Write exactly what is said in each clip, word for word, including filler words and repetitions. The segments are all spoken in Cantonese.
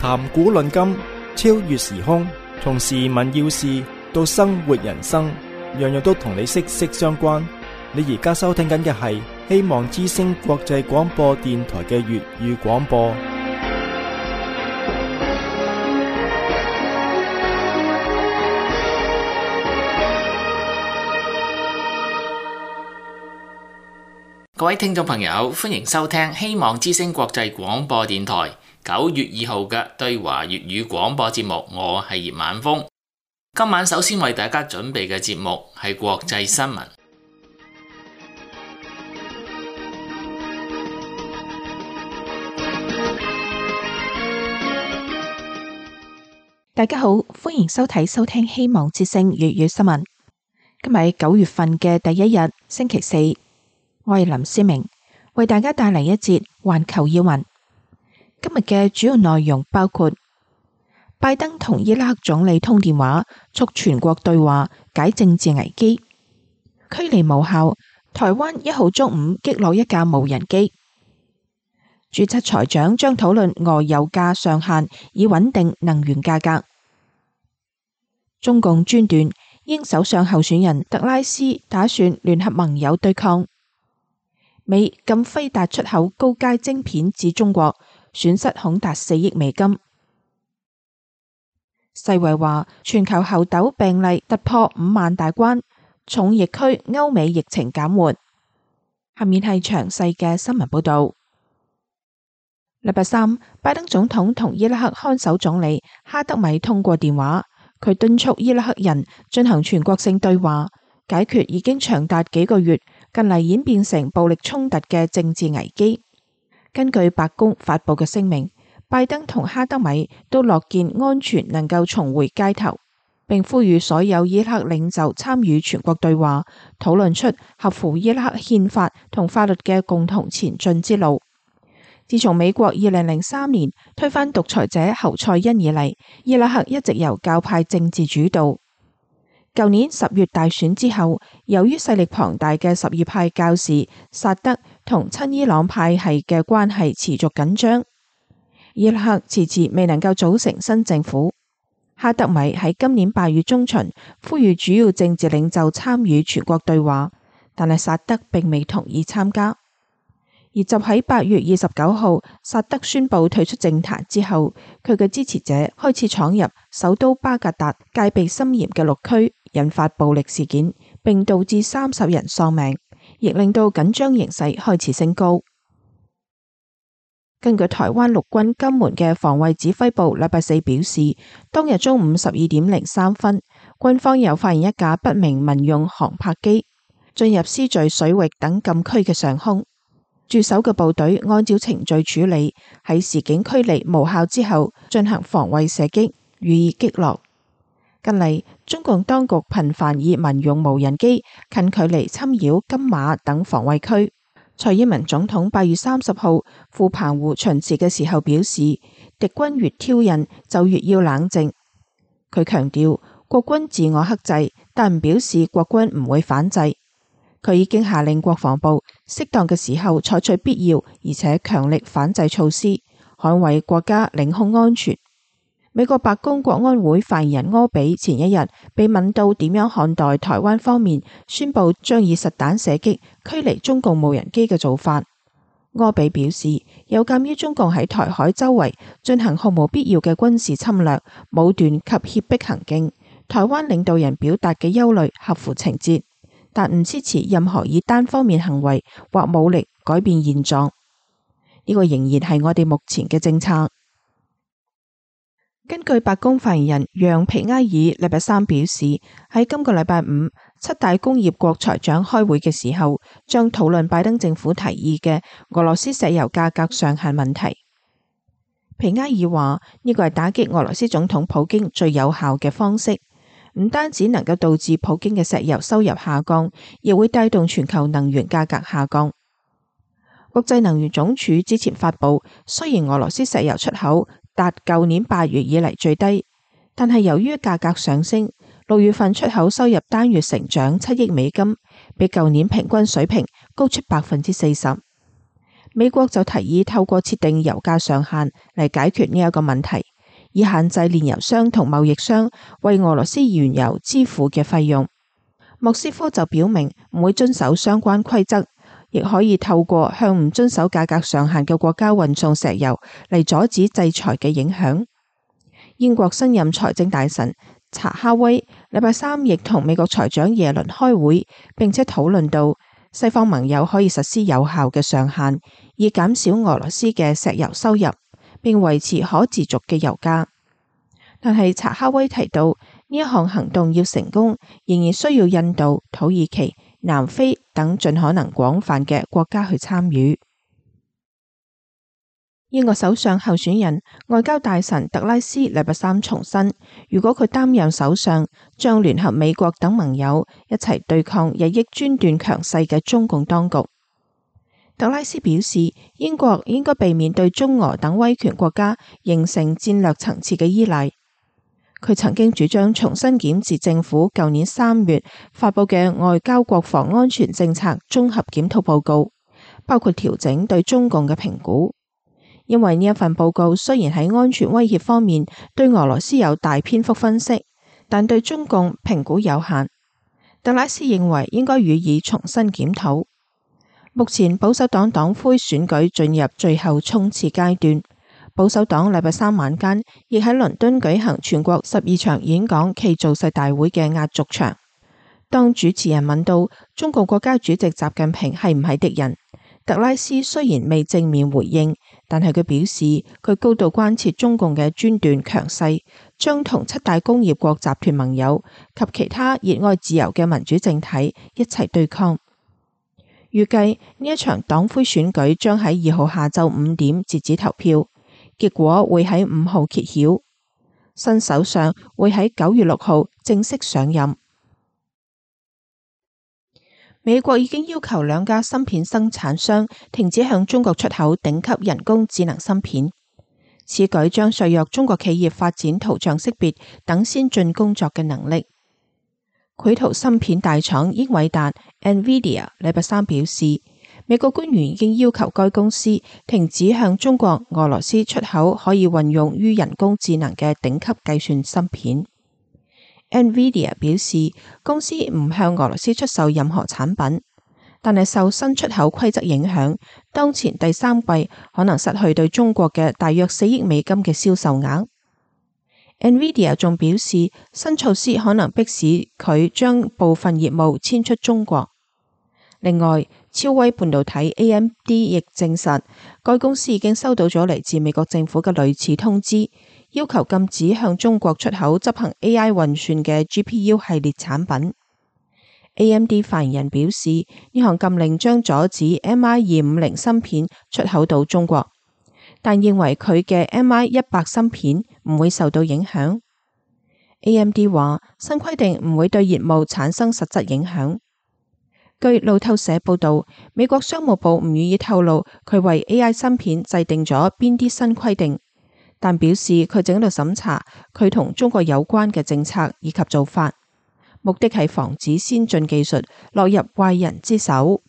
談古論今，超越時空，從時聞要事到生活人生，樣樣都同你息息相關。你而家收聽緊嘅係希望之聲國際廣播電台嘅粵語廣播。 各位聽眾朋友，歡迎收聽希望之聲國際廣播電台九月二號嘅對華粵語廣播節目，我係葉晚風。今晚首先為大家準備嘅節目係國際新聞。 大家好，歡迎收睇收聽希望之聲粵語新聞。今日係九月份嘅第一日，星期四。我係林思明，為大家帶嚟一節環球要聞。今日嘅主要內容包括拜登同伊拉克總理通電話，促全國對話解政治危機；驅離無效，台灣一號中午擊落一架無人機；注冊財長將討論俄油價上限，以穩定能源價格；中共專斷，英首相候選人特拉斯打算聯合盟友對抗。美禁輝達出口高階晶片至中國，損失恐達四億美金。世衛話全球猴痘病例突破五萬大關，重疫區歐美疫情減緩。下面係詳細嘅新聞報道。禮拜三，拜登總統同伊拉克看守總理哈德米通過電話，佢敦促伊拉克人進行全國性對話，解決已經長達幾個月近嚟演變成暴力衝突嘅政治危機。根據白宮發佈嘅聲明，拜登同哈德米都樂見安全能夠重回街頭，並呼籲所有伊拉克領袖參與全國對話，討論出合乎伊拉克憲法同法律嘅共同前進之路。自從美國二零零三年推翻獨裁者侯賽因以嚟，伊拉克一直由教派政治主導。舊年十月大選之後，由於勢力龐大嘅什葉派教士薩德同親伊朗派系嘅關係持續緊張，伊拉克遲遲未能夠組成新政府。哈德米喺今年八月中旬呼籲主要政治領袖參與全國對話，但係薩德並未同意參加。而就喺八月二十九號，薩德宣布退出政壇之後，佢嘅支持者開始闖入首都巴格達戒備森嚴嘅綠區，引發暴力事件，並導致三十人喪命，亦令到緊張形勢開始升高。根據台灣陸軍金門嘅防衛指揮部禮拜四表示，當日中午十二點零三分，軍方又發現一架不明民用航拍機進入獅嶼水域等禁區嘅上空。駐守嘅部隊按照程序處理，喺示警驅離無效之後，進行防衛射擊，予以擊落。近嚟，中共當局頻繁以民用無人機近距離侵擾金馬等防衛區。蔡英文總統八月三十號赴澎湖巡視嘅時候表示，敵軍越挑釁就越要冷靜。佢強調，國軍自我克制，但唔表示國軍唔會反制。佢已經下令國防部適當嘅時候採取必要而且強力反制措施，捍衛國家領空安全。美國白宮國安會發言人柯比前一日被問到點樣看待台灣方面宣布將以實彈射擊驅離中共無人機嘅做法，柯比表示，有鑒於中共喺台海周圍進行毫無必要嘅軍事侵略、武斷及脅迫行徑，台灣領導人表達嘅憂慮合乎情節，但唔支持任何以單方面行為或武力改變現狀。呢個仍然係我哋目前嘅政策。根據白宮發言人讓皮埃爾禮拜三表示，喺今個禮拜五七大工業國財長開會嘅時候，將討論拜登政府提議嘅俄羅斯石油價格上限問題。皮埃爾話呢個係打擊俄羅斯總統普京最有效嘅方式，唔單止能夠導致普京嘅石油收入下降，亦會帶動全球能源價格下降。國際能源總署之前發布，雖然俄羅斯石油出口達舊年八月以嚟最低，但係由於價格上升，六月份出口收入單月成長七億美金，比舊年平均水平高出百分之四十。美國就提議透過設定油價上限嚟解決呢一個問題， 以限制煉油商同貿易商為俄羅斯原油支付嘅費用。莫斯科就表明唔會遵守相關規則，亦可以透過向唔遵守價格上限嘅國家運送石油嚟阻止制裁嘅影響。英國新任財政大臣查哈威禮拜三亦同美國財長耶倫開會，並且討論到西方盟友可以實施有效嘅上限，以減少俄羅斯嘅石油收入，並維持可持續嘅油價。但係查哈威提到，呢一項行動要成功，仍然需要印度、土耳其、南非等盡可能廣泛嘅國家去參與。英國首相候選人外交大臣特拉斯禮拜三重申，如果佢擔任首相，將聯合美國等盟友一齊對抗日益專斷強勢嘅中共當局。特拉斯表示，英國應該避免對中俄等威權國家形成戰略層次嘅依賴。佢曾經主張重新檢視政府舊年三月發佈嘅外交國防安全政策綜合檢討報告，包括調整對中共嘅評估。因為呢一份報告雖然喺安全威脅方面對俄羅斯有大篇幅分析，但對中共評估有限。特拉斯認為應該予以重新檢討。目前保守黨黨魁選舉進入最後衝刺階段。保守黨禮拜三晚間亦喺倫敦舉行全國十二場演講暨造勢大會嘅壓軸場。當主持人問到中國國家主席習近平係唔係敵人，特拉斯雖然未正面回應，但係佢表示佢高度關切中共嘅專斷強勢，將同七大工業國集團盟友及其他熱愛自由嘅民主政體一齊對抗。預計呢一場黨魁選舉將喺二號下晝五點截止投票。結果會喺五號揭曉，新首相會喺九月六號正式上任。美國已經要求兩家芯片生產商停止向中國出口頂級人工智能芯片，此舉將削弱中國企業發展圖像識別等先進工作嘅能力。繪圖芯片大廠英偉達 （NVIDIA） 禮拜三表示，美國官員已經要求該公司停止向中國、俄羅斯出口可以運用於人工智能嘅頂級計算芯片。NVIDIA 表示，公司唔向俄羅斯出售任何產品，但係受新出口規則影響，當前第三季可能失去對中國嘅大約四億美金嘅銷售額。NVIDIA 仲表示，新措施可能迫使佢將部分業務遷出中國。另外，超威半導體 A M D 亦證實，該公司已經收到咗嚟自美國政府嘅類似通知，要求禁止向中國出口執行 A I 運算嘅 G P U 系列產品。A M D 發言人表示，呢項禁令將阻止 M I 二五零芯片出口到中國，但認為佢嘅 M I 一百芯片唔會受到影響。A M D 話，新規定唔會對業務產生實質影響。據路透社報道，美國商務部唔願意透露佢為 A I 芯片制定咗邊啲新規定，但表示佢正喺度審查佢同中國有關嘅政策以及做法，目的係防止先進技術落入壞人之手。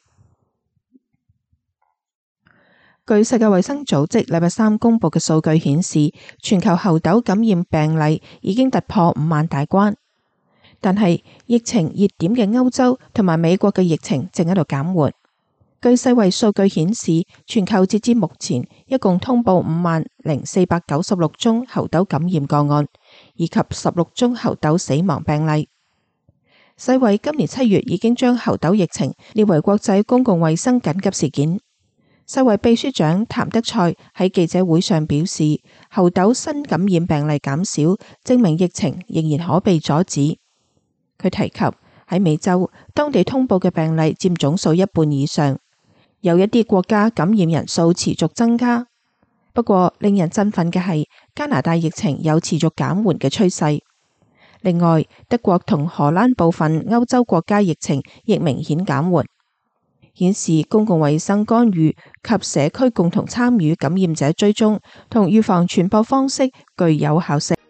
據世界衛生組織禮拜三公布嘅數據顯示，全球猴痘感染病例已經突破五萬大關。但係疫情熱點嘅歐洲同埋美國嘅疫情正喺度減緩。據世衛數據顯示，全球截至目前一共通報五萬零四百九十六宗猴痘感染個案，以及十六宗猴痘死亡病例。世衛今年七月已經將猴痘疫情列為國際公共衛生緊急事件。世衛秘書長譚德塞喺記者會上表示，猴痘新感染病例減少，證明疫情仍然可被阻止。佢提及喺美洲，當地通報嘅病例佔總數一半以上，有一啲國家感染人數持續增加。不過令人振奮嘅係，加拿大疫情有持續減緩嘅趨勢。另外，德國同荷蘭部分歐洲國家疫情亦明顯減緩，顯示公共衛生干預及社區共同參與感染者追蹤同預防傳播方式具有效性。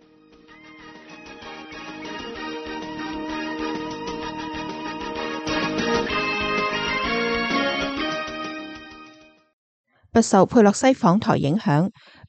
不受佩洛西訪台影響，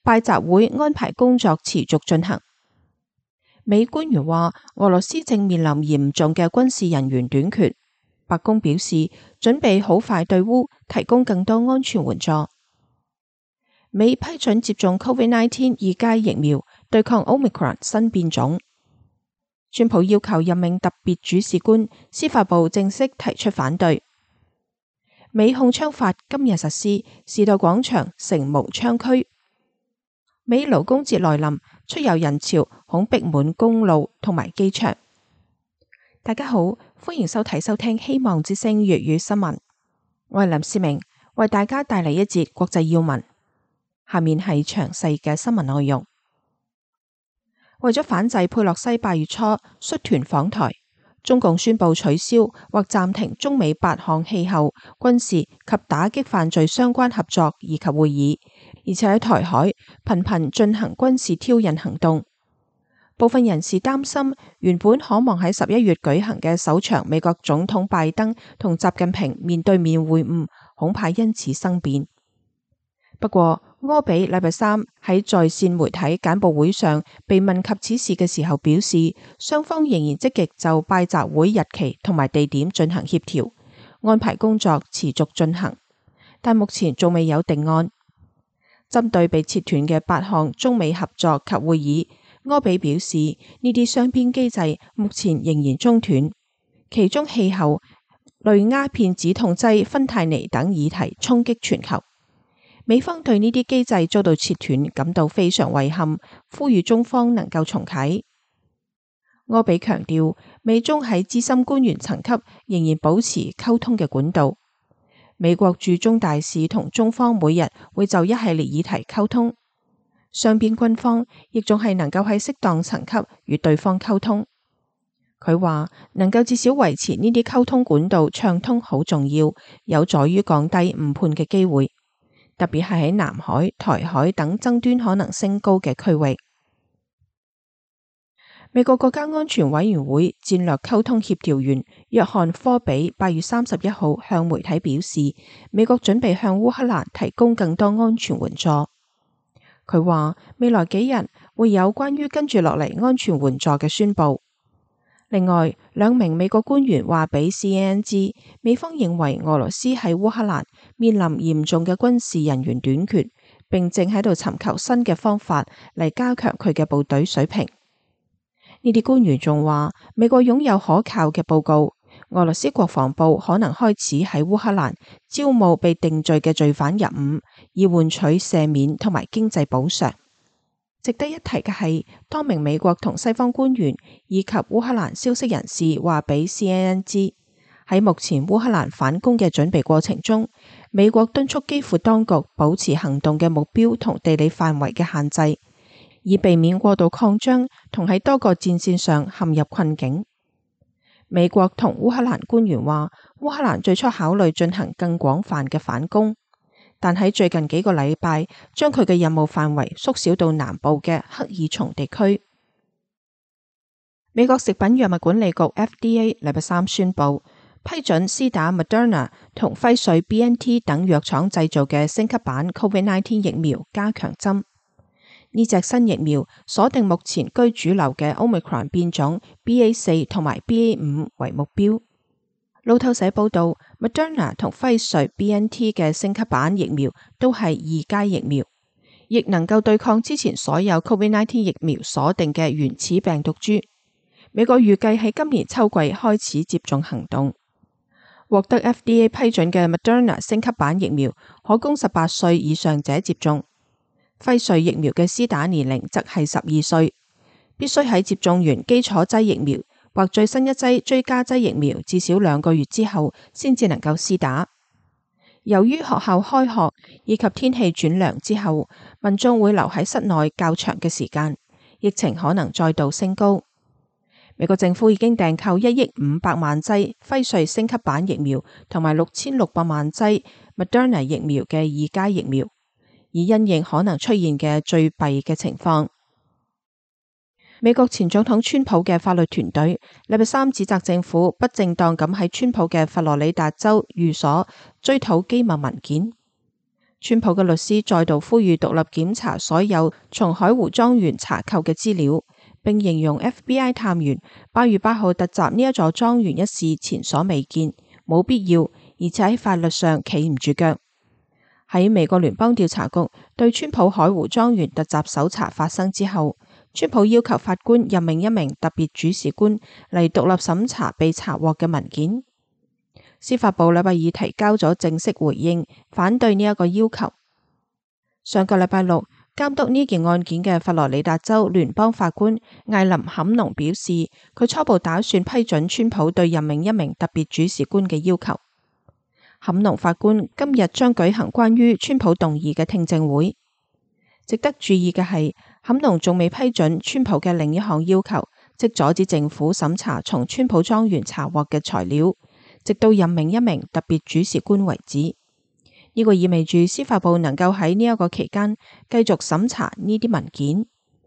拜習會安排工作持續進行。美官員話，俄羅斯正面臨嚴重嘅軍事人員短缺。白宮表示，準備好快對烏提供更多安全援助。美批准接種 Covid 十九 二價疫苗，對抗 Omicron 新變種。川普要求任命特別主事官，司法部正式提出反對。美控槍法今日實施，時代廣場成無槍區。美勞工節來臨，出遊人潮恐逼滿公路同埋機場。大家好，歡迎收睇收聽希望之聲粵語新聞。我係林思明，為大家帶嚟一節國際要聞。下面係詳細嘅新聞內容。為咗反制佩洛西八月初率團訪台，中共宣布取消或暫停中美八項氣候、軍事及打擊犯罪相關合作以及會議，而且喺台海頻頻進行軍事挑釁行動。部分人士擔心，原本可望喺十一月舉行嘅首場美國總統拜登同習近平面對面會晤，恐怕因此生變。不過，柯比禮拜三喺在線媒體簡報會上被問及此事嘅時候表示，雙方仍然積極就拜習會日期同埋地點進行協調，安排工作持續進行，但目前仲未有定案。針對被切斷嘅八項中美合作及會議，柯比表示，呢啲雙邊機制目前仍然中斷，其中氣候、類鴉片止痛劑芬太尼等議題衝擊全球。美方對呢啲機制遭到切斷感到非常遺憾，呼籲中方能夠重啟。柯比強調，美中喺資深官員層級仍然保持溝通嘅管道。美國駐中大使同中方每日會就一系列議題溝通，雙邊軍方亦仲係能夠喺適當層級與對方溝通。佢話能夠至少維持呢啲溝通管道暢通好重要，有助於降低誤判嘅機會。特別係喺南海、台海等爭端可能升高嘅區域。美國國家安全委員會戰略溝通協調員約翰科比八月三十一號向媒體表示，美國準備向烏克蘭提供更多安全援助。佢話未來幾日會有關於跟住落嚟安全援助嘅宣佈。另外，兩名美國官員話俾 C N N 知，美方認為俄羅斯喺烏克蘭面臨嚴重嘅軍事人員短缺，並正喺度尋求新嘅方法嚟加強佢嘅部隊水平。呢啲官員仲話，美國擁有可靠嘅報告，俄羅斯國防部可能開始喺烏克蘭招募被定罪嘅罪犯入伍，以換取赦免同埋經濟補償。值得一提嘅係，多名美國同西方官員以及烏克蘭消息人士話俾 C N N 知，喺目前烏克蘭反攻嘅準備過程中，美國敦促基輔當局保持行動嘅目標同地理範圍嘅限制，以避免過度擴張同喺多個戰線上陷入困境。美國同烏克蘭官員話，烏克蘭最初考慮進行更廣泛嘅反攻，但喺最近幾個禮拜，將佢嘅任務範圍縮小到南部嘅克爾松地區。美國食品藥物管理局 F D A 禮拜三宣布，批准施打 Moderna 同輝瑞 B N T 等藥廠製造嘅升級版 Covid 十九 疫苗加強針。呢隻新疫苗鎖定目前居主流嘅 Omicron 變種 B A 四 同埋 B A 五為目標。路透社報道 ，Moderna 同輝瑞 B N T 嘅升級版疫苗都係二價疫苗，亦能夠對抗之前所有 Covid 十九 疫苗鎖定嘅原始病毒株。美國預計喺今年秋季開始接種行動。獲得 F D A 批准嘅 Moderna 升級版疫苗可供十八歲以上者接種，輝瑞疫苗嘅施打年齡則係十二歲，必須喺接種完基礎劑疫苗或最新一劑追加劑疫苗至少兩個月之後，先至能夠施打。由於學校開學以及天氣轉涼之後，民眾會留喺室內較長嘅時間，疫情可能再度升高。美國政府已經訂購一億五百萬劑輝瑞升級版疫苗同埋六千六百萬劑 Moderna 疫苗嘅二價疫苗，以因應可能出現嘅最弊嘅情況。美國前總統川普嘅法律團隊禮拜三指責政府不正當咁喺川普嘅佛羅里達州寓所追討機密文件。 川普嘅律師再度呼籲獨立檢查所有從海湖莊園查扣嘅資料，並形容 F B I 探員八月八號突襲呢一座莊園一事前所未見，冇必要，而且喺法律上企唔住腳。喺美國聯邦調查局對川普海湖莊園突襲搜查發生之後，川普要求法官任命一名特別主事官嚟獨立審查被查獲嘅文件。司法部禮拜二提交咗正式回應，反對呢一個要求。上個禮拜六，監督呢件案件嘅佛羅里達州聯邦法官艾琳坎農表示，佢初步打算批准川普對任命一名特別主事官嘅要求。坎農法官今日將舉行關於川普動議嘅聽證會。值得注意嘅係，坎農仲未批准川普嘅另一項要求，即阻止政府審查從川普莊園查獲嘅材料，直到任命一名特別主事官為止。呢個意味住司法部能夠喺呢一個期間繼續審查呢啲文件。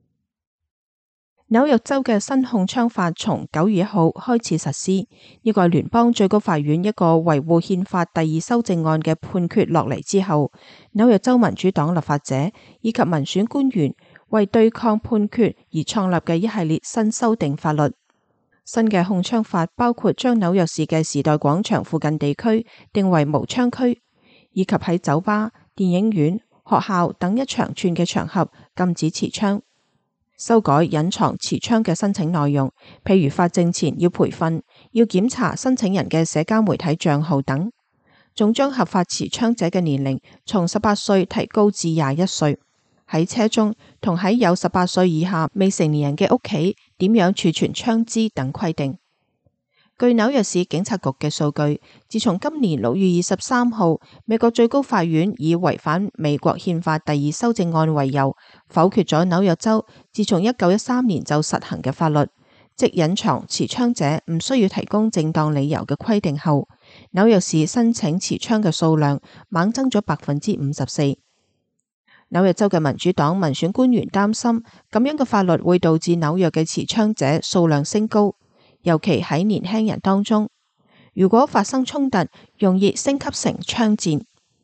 紐約州嘅新控槍法從九月一號開始實施，呢個係聯邦最高法院一個維護憲法第二修正案嘅判決落嚟之後，紐約州民主黨立法者以及民選官員為對抗判決而創立嘅一系列新修訂法律。新嘅控槍法包括將紐約市嘅時代廣場附近地區定為無槍區，以及喺酒吧、電影院、學校等一長串嘅場合禁止持槍。修改隱藏持槍嘅申請內容，譬如發證前要培訓，要檢查申請人嘅社交媒體賬號等。仲將合法持槍者嘅年齡從十八歲提高至廿一歲。喺車中同喺有十八歲以下未成年人嘅屋企點樣儲存槍支等規定。據紐約市警察局嘅數據，自從今年六月二十三號，美國最高法院以違反美國憲法第二修正案為由，否決咗紐約州自從一九一三年就實行嘅法律，即隱藏持槍者唔需要提供正當理由嘅規定後，紐約市申請持槍嘅數量猛增咗百分之五十四。紐約州嘅民主黨民選官員擔心，咁樣嘅法律會導致紐約嘅持槍者數量升高，尤其喺年輕人當中。如果發生衝突，容易升級成槍戰。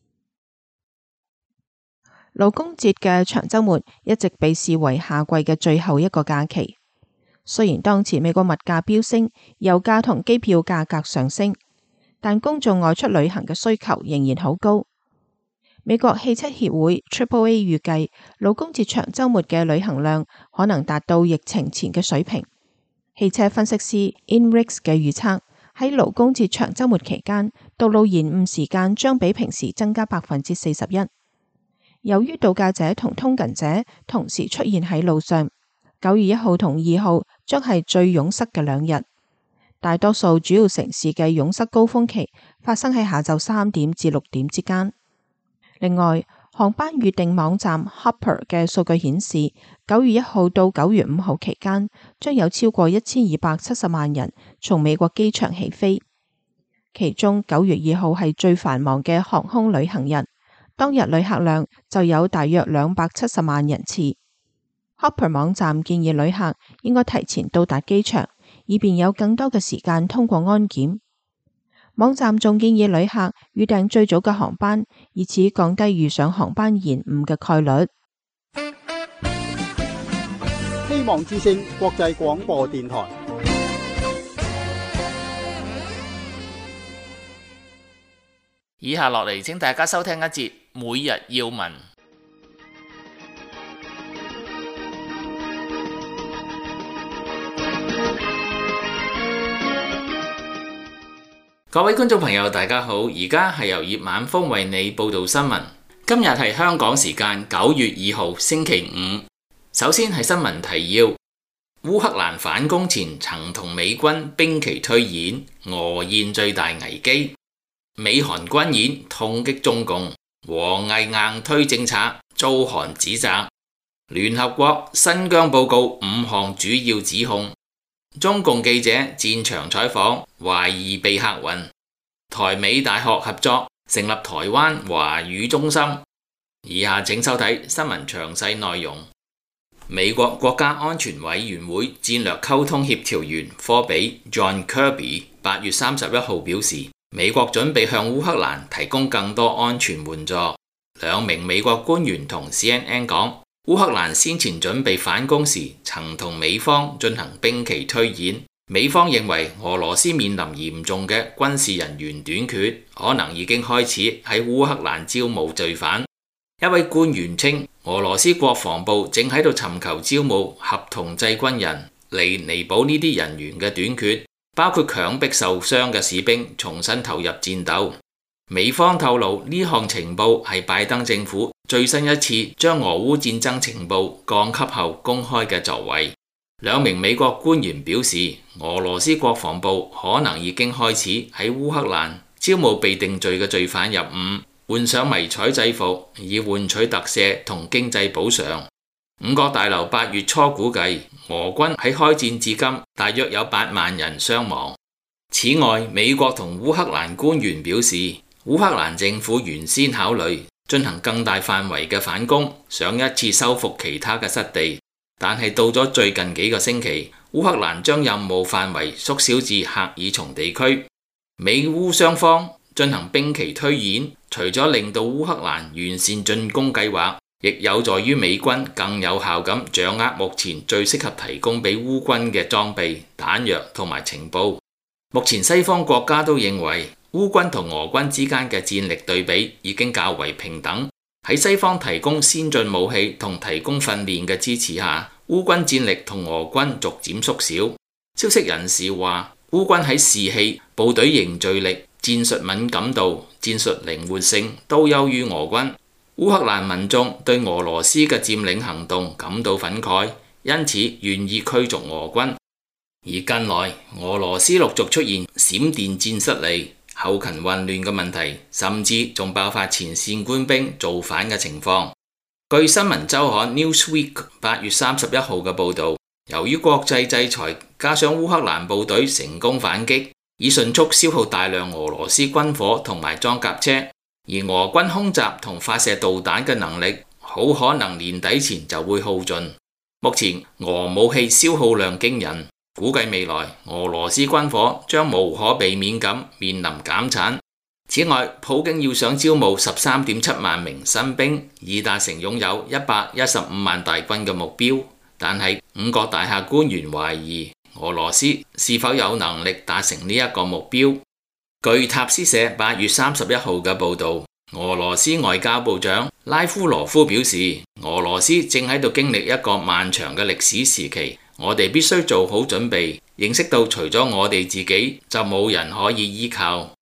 勞工節嘅長週末一直被視為夏季嘅最後一個假期。雖然當前美國物價飆升，油價同機票價格上升，但公眾外出旅行嘅需求仍然好高。美國汽車協會 Triple A 預計勞工節長週末嘅旅行量可能達到疫情前嘅水平。汽車分析師 Inrix 嘅預測，喺勞工節長週末期間，道路延誤時間將比平時增加百分之四十一。由於度假者同通勤者同時出現喺路上，九月一號同二號將係最擁塞嘅兩日。大多數主要城市嘅擁塞高峰期發生喺下晝三點至六點之間。另外，航班預訂網站 Hopper 嘅數據顯示，九月一號到九月五號期間，將有超過一千二百七十萬人從美國機場起飛。其中九月二號係最繁忙嘅航空旅行日，當日旅客量就有大約兩百七十萬人次。Hopper 網站建議旅客應該提前到達機場，以便有更多嘅時間通過安檢。網站仲建議旅客預訂最早嘅航班，以此降低遇上航班延誤嘅概率。 希望之聲國際廣播電台。 以下落嚟，請大家收聽一節每日要聞。各位觀眾朋友，大家好！而家係由葉晚風為你報道新聞。今日係香港時間九月二號星期五。首先係新聞提要：烏克蘭反攻前曾同美軍兵棋推演，俄現最大危機。美韓軍演痛擊中共，王毅硬推政策遭韓指責。聯合國新疆報告五項主要指控。中共記者戰場採訪，懷疑被嚇暈。台美大學合作成立台灣華語中心。以下請收睇新聞詳細內容。美國國家安全委員會戰略溝通協調員科比 John Kirby 八月三十一號表示，美國準備向烏克蘭提供更多安全援助， 兩名美國官員同 C N N 講，烏克蘭先前準備反攻時曾同美方進行兵棋推演，美方認為俄羅斯面臨嚴重嘅軍事人員短缺，可能已經開始喺烏克蘭招募罪犯。一位官員稱，俄羅斯國防部正喺度尋求招募合同制軍人嚟彌補呢啲人員嘅短缺，包括強迫受傷嘅士兵重新投入戰鬥。美方透露呢項情報係拜登政府最新一次將俄烏戰爭情報降級後公開嘅作為。兩名美國官員表示，俄羅斯國防部可能已經開始喺烏克蘭招募被定罪嘅罪犯入伍，換上迷彩制服以換取特赦同經濟補償。五角大樓八月初估計，俄軍喺開戰至今大約有八萬人傷亡。此外，美國同烏克蘭官員表示，烏克蘭政府原先考慮進行更大範圍嘅反攻，想一次收復其他嘅失地，但係到咗最近幾個星期，烏克蘭將任務範圍縮小至赫爾松地區。美烏雙方進行兵棋推演，除咗令到烏克蘭完善進攻計劃，亦有助於美軍更有效咁掌握目前最適合提供俾烏軍嘅裝備、彈藥同埋情報。目前西方國家都認為，烏軍同俄軍之間嘅戰力對比已經較為平等。喺西方提供先進武器同提供訓練嘅支持下，烏軍戰力同俄軍逐漸縮小。消息人士話，烏軍喺士氣、部隊凝聚力、戰術敏感度、戰術靈活性都優於俄軍。烏克蘭民眾對俄羅斯嘅佔領行動感到憤慨，因此願意驅逐俄軍。而近來，俄羅斯陸續出現閃電戰失利、後勤混亂嘅問題，甚至仲爆發前線官兵造反嘅情況。據新聞週刊 Newsweek 八月三十一號嘅報導，由於國際制裁加上烏克蘭部隊成功反擊，已迅速消耗大量俄羅斯軍火同埋裝甲車，而俄軍空襲同發射導彈嘅能力好可能年底前就會耗盡。目前俄武器消耗量驚人，估計未來俄羅斯軍火將無可避免咁面臨減產。此外，普京要想招募十三點七萬名新兵，以達成擁有一百一十五萬大軍嘅目標，但係五角大廈官員懷疑俄羅斯是否有能力達成呢一個目標。據塔斯社八月三十一號嘅報導，俄羅斯外交部長拉夫羅夫表示，俄羅斯正喺度經歷一個漫長嘅歷史時期，我哋必須做好準備，認識到除咗我哋自己，就冇人可以依靠。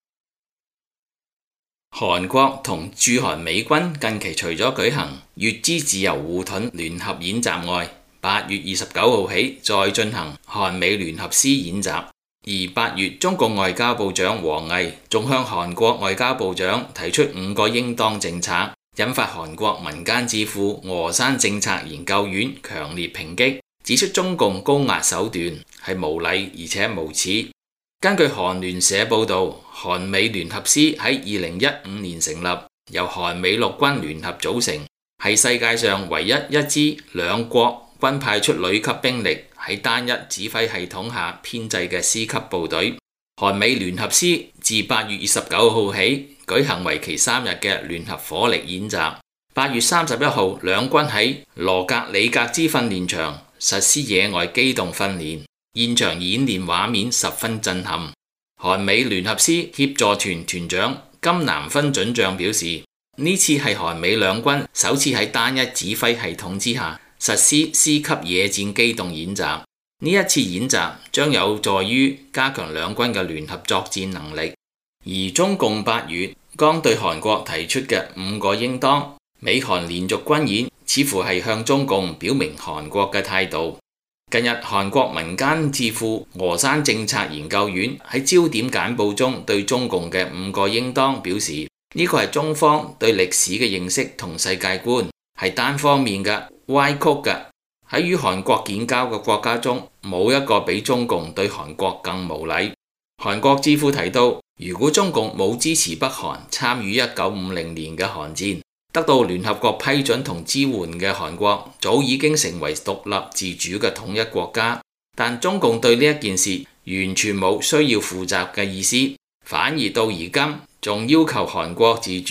韓國同駐韓美軍近期除咗舉行乙支自由護盾聯合演習外，八月二十九號起再進行韓美聯合師演習。而八月，中共外交部長王毅仲向韓國外交部長提出五個應當政策，引發韓國民間智庫峨山政策研究院強烈抨擊，指出中共高壓手段係無禮而且無恥。根據韓聯社報導，韓美聯合師喺二零一五年成立，由韓美陸軍聯合組成，係世界上唯一一支兩國均派出旅級兵力喺單一指揮系統下編制嘅師級部隊。韓美聯合師自八月二十九號起舉行為期三日嘅聯合火力演習。八月三十一號，兩軍喺羅格里格茲訓練場實施野外機動訓練，現場演練畫面十分震撼。韓美聯合師協助團團長金南勳准將表示，呢次係韓美兩軍首次喺單一指揮系統之下實施 C 級野戰機動演習。呢一次演習將有助於加強兩軍嘅聯合作戰能力。而中共八月剛對韓國提出嘅五個應當，美韓連續軍演似乎係向中共表明韓國嘅態度。近日，韓國民間智庫峨山政策研究院喺焦點簡報中對中共嘅五個應當表示，呢個係中方對歷史嘅認識同世界觀係單方面嘅、歪曲嘅。喺與韓國建交嘅國家中，冇一個比中共對韓國更無禮。韓國智庫提到，如果中共冇支持北韓參與一九五零年嘅韓戰，得到聯合國批准同支援嘅韓國早已經成為獨立自主嘅統一國家。但中共對呢一件事完全冇需要負責嘅意思，反而到而今仲要求韓國自主，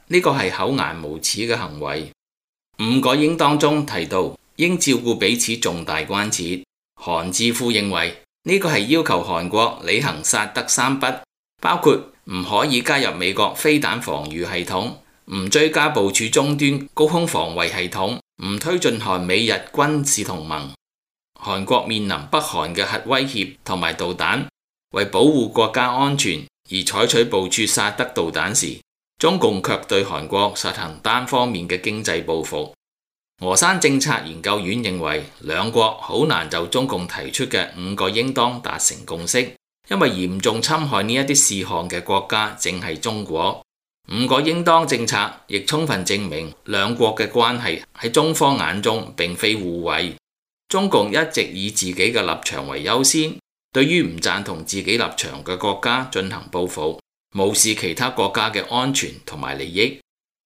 呢個係厚顏無恥嘅行為。五個應當中提到應照顧彼此重大關切。韓智庫認為呢個係要求韓國履行薩德三不，包括唔可以加入美國飛彈防禦系統，唔追加部署終端高空防衛系統，唔推進韓美日軍事同盟。韓國面臨北韓嘅核威脅同埋導彈，為保護國家安全而採取部署薩德導彈時，中共卻對韓國實行單方面嘅經濟報復。峨山政策研究院認為，兩國好難就中共提出嘅五個應當達成共識，因為嚴重侵害呢一啲事項嘅國家正係中國。五個應當政策亦充分證明兩國嘅關係喺中方眼中並非互惠。中共一直以自己嘅立場為優先，對於唔贊同自己立場嘅國家進行報復，無視其他國家嘅安全同埋利益。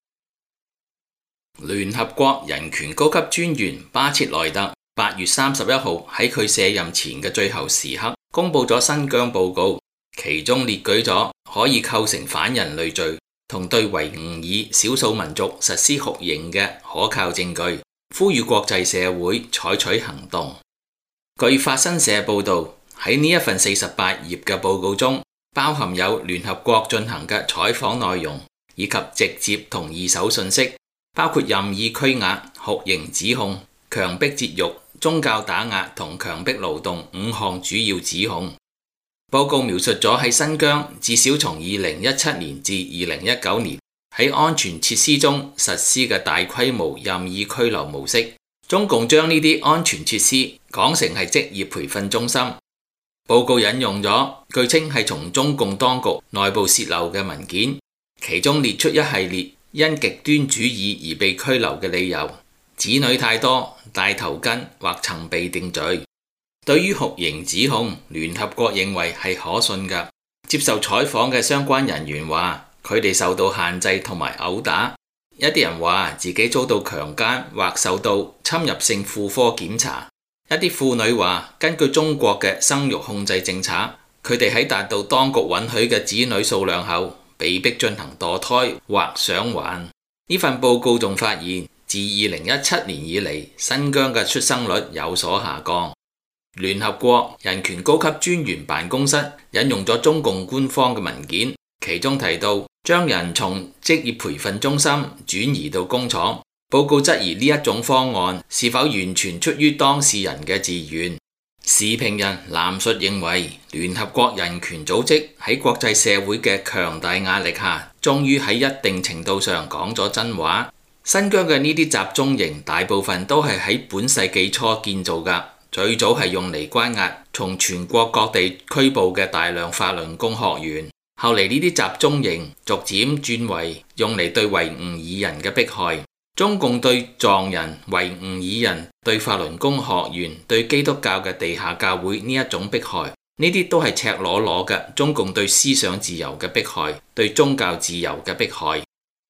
聯合國人權高級專員巴切萊特八月三十一號喺佢卸任前嘅最後時刻公布咗新疆報告，其中列舉咗可以構成反人類罪同對維吾爾少數民族實施酷刑嘅可靠證據，呼籲國際社會採取行動。據法新社報道，喺呢一份四十八頁嘅報告中，包含有聯合國進行嘅採訪內容，以及直接同二手信息，包括任意拘押、酷刑指控、強迫節育、宗教打壓同強迫勞動五項主要指控。報告描述咗喺新疆至少從二零一七年至二零一九年喺安全設施中實施嘅大規模任意拘留模式。中共將呢啲安全設施講成係職業培訓中心。報告引用咗據稱係從中共當局內部洩漏嘅文件，其中列出一系列因極端主義而被拘留嘅理由，子女太多、戴頭巾或曾被定罪。對於酷刑指控，聯合國認為係可信嘅。接受採訪嘅相關人員話，佢哋受到限制同埋毆打。一啲人話自己遭到強姦或受到侵入性婦科檢查。一啲婦女話，根據中國嘅生育控制政策，佢哋喺達到當局允許嘅子女數量後，被迫進行墮胎或想還。呢份報告仲發現，自二零一七年以嚟，新疆嘅出生率有所下降。聯合國人權高級專員辦公室引用咗中共官方嘅文件，其中提到將人從職業培訓中心轉移到工廠。報告質疑呢一種方案是否完全出於當事人嘅自願。時評人藍述認為，聯合國人權組織喺國際社會嘅強大壓力下，終於喺一定程度上講咗真話。新疆嘅呢啲集中營大部分都係喺本世紀初建造㗎，最早係用嚟關押從全國各地拘捕嘅大量法輪功學員，後嚟呢啲集中營逐漸轉為用嚟對維吾爾人嘅迫害。中共對藏人、維吾爾人、對法輪功學員、對基督教嘅地下教會呢一種迫害，呢啲都係赤裸裸嘅中共對思想自由嘅迫害，對宗教自由嘅迫害。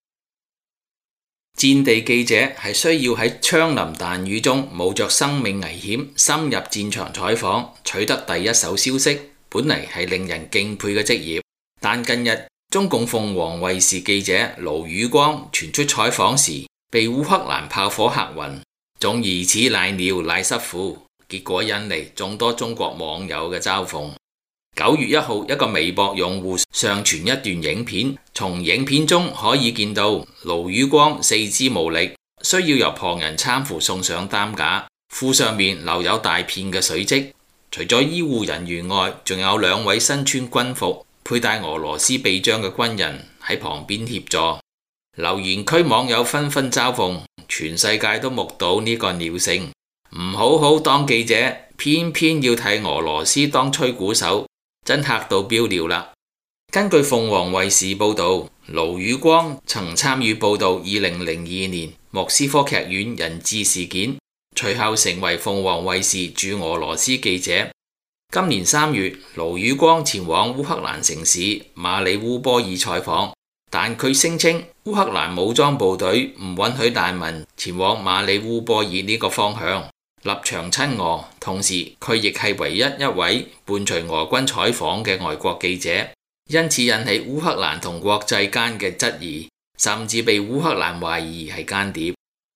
戰地記者係需要喺槍林彈雨中冒着生命危險深入戰場採訪，取得第一手消息，本嚟係令人敬佩嘅職業。但近日中共鳳凰衛視記者盧宇光傳出採訪時被烏克蘭炮火嚇暈，仲疑似賴尿賴濕褲，結果引嚟眾多中國網友嘅嘲諷。九月一號，一個微博用戶上傳一段影片，從影片中可以見到盧宇光四肢無力，需要由旁人攙扶送上擔架，褲上面留有大片嘅水跡。除咗醫護人員外，仲有兩位身穿軍服、佩戴俄羅斯臂章嘅軍人喺旁邊協助。留言區網友紛紛嘲諷，全世界都目睹呢個鳥性，唔好好當記者，偏偏要替俄羅斯當吹鼓手，真嚇到飆尿啦！根據鳳凰衛視報道，盧宇光曾參與報道二零零二年莫斯科劇院人質事件，隨後成為鳳凰衛視駐俄羅斯記者。今年三月，盧宇光前往烏克蘭城市馬里烏波爾採訪，但佢聲稱烏克蘭武裝部隊唔允許難民前往馬里烏波爾呢個方向，立場親俄。同時佢亦係唯一一位伴隨俄軍採訪嘅外國記者，因此引起烏克蘭同國際間嘅質疑， 甚至被烏克蘭懷疑係間諜。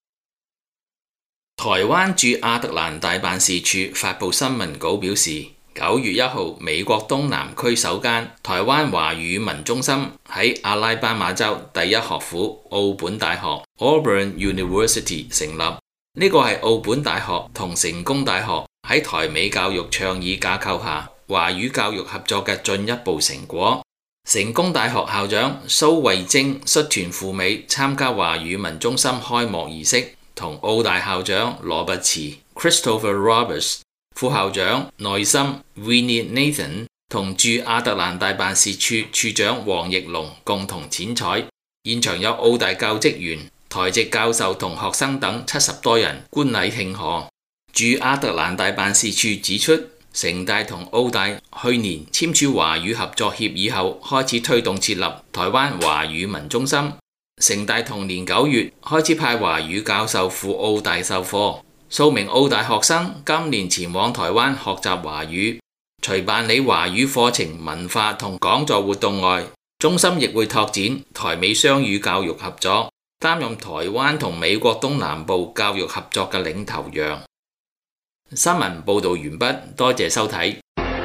台灣駐亞特蘭大辦事處發布新聞稿表示，九月一號，美國東南區首間台灣華語文中心喺阿拉巴馬州第一學府奧本大學 Auburn University 成立。呢個係奧本大學同成功大學喺台美教育倡議架構下華語教育合作嘅進一步成果。成功大學校長蘇慧貞率團赴美參加華語文中心開幕儀式，同澳大校長羅拔茨 Christopher Roberts、副校長內森 Winnie Nathan 同駐亞特蘭大辦事處處長黃奕龍共同剪彩。現場有澳大教職員、台籍教授同學生等七十多人觀禮慶賀。駐亞特蘭大辦事處指出，成大同澳大去年簽署華語合作協議後，開始推動設立台灣華語文中心。成大同年九月開始派華語教授赴澳大授課，數名澳大學生今年前往台灣學習華語。除辦理華語課程、文化同講座活動外，中心亦會拓展台美雙語教育合作，擔任台灣同美國東南部教育合作嘅領頭羊。新聞報導完畢，多謝收睇。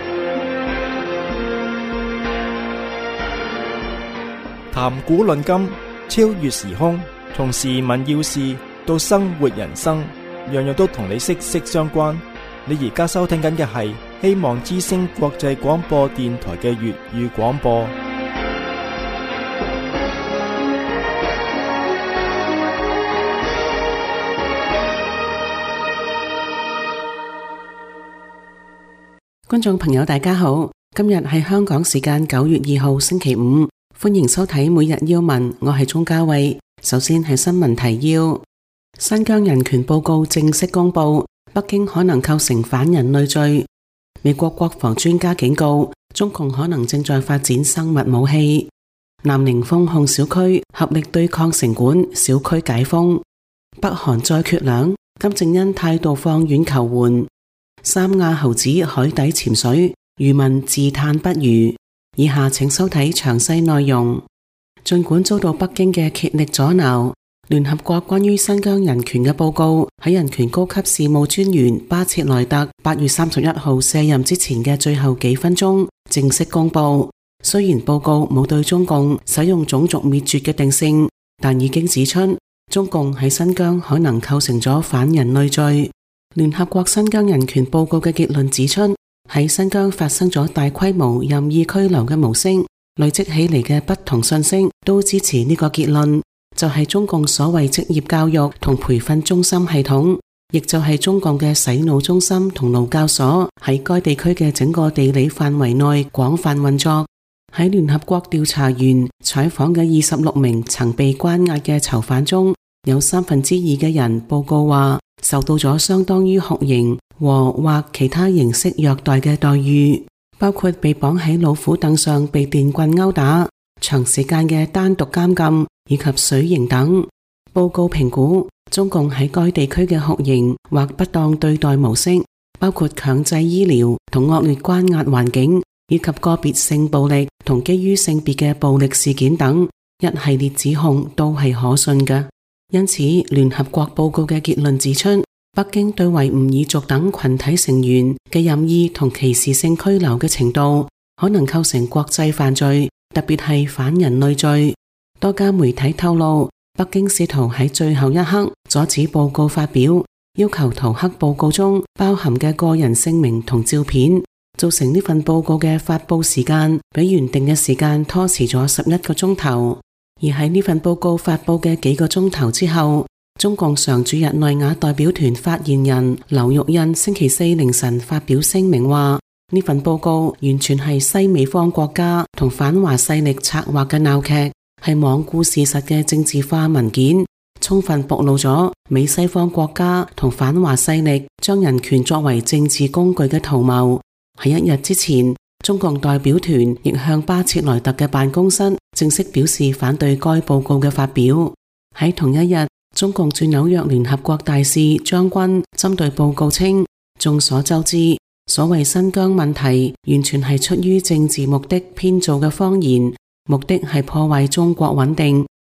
談古論今，超越時空，從時聞要事到生活人生，樣樣都同你息息相關。你而家收聽緊嘅係希望之聲國際廣播電台嘅粵語廣播。 觀眾朋友大家好，今日係香港時間九月二號星期五，歡迎收睇每日要聞，我係鍾嘉慧。首先係新聞提要：新疆人權報告正式公布，北京可能構成反人類罪。美國國防專家警告，中共可能正在發展生物武器。南寧封控小區，合力對抗城管，小區解封。北韓再缺糧，金正恩態度放軟求援。三亞猴子海底潛水，漁民自嘆不如。以下請收睇詳細內容。儘管遭到北京嘅竭力阻撓，聯合國關於新疆人權嘅報告喺人權高級事務專員巴切萊特八月三十一號卸任之前嘅最後幾分鐘正式公布。雖然報告冇對中共使用種族滅絕嘅定性，但已經指出中共喺新疆可能構成咗反人類罪。聯合國新疆人權報告嘅結論指出，喺新疆發生咗大規模任意拘留嘅模式，累積起嚟嘅不同信息都支持呢個結論，就係中共所謂職業教育同培訓中心系統，亦就係中共嘅洗腦中心同勞教所喺該地區嘅整個地理範圍內廣泛運作。喺聯合國調查員採訪嘅二十六名曾被關押嘅囚犯中，有三分之二嘅人報告話受到咗相當於酷刑和或其他形式虐待嘅待遇，包括被綁喺老虎凳上被電棍毆打、長時間嘅單獨監禁以及水刑等。報告評估中共喺該地區嘅酷刑或不當對待模式，包括強制醫療同惡劣關押環境，以及個別性暴力同基於性別嘅暴力事件等一系列指控都係可信嘅。因此，聯合國報告嘅結論指出，北京對維吾爾族等群體成員嘅任意同歧視性拘留嘅程度，可能構成國際犯罪，特別係反人類罪。多家媒體透露，北京試圖喺最後一刻阻止報告發表，要求塗黑報告中包含嘅個人姓名同照片，造成呢份報告嘅發佈時間比原定嘅時間拖遲咗十一個鐘頭。而喺呢份報告發佈嘅幾個鐘頭之後，中共常駐日內瓦代表團發言人劉玉印星期四凌晨發表聲明話，呢份報告完全係西美方國家同反華勢力策劃嘅鬧劇，係罔顧事實嘅政治化文件，充分暴露咗美西方國家同反華勢力將人權作為政治工具嘅圖謀。喺一日之前，中共代表團亦向巴切萊特嘅辦公室正式表示反對該報告嘅發表。喺同一日，中共駐紐約聯合國大使張軍針對報告稱，眾所周知，所謂新疆問題完全係出於政治目的編造嘅謊言，目的係破壞中國穩定，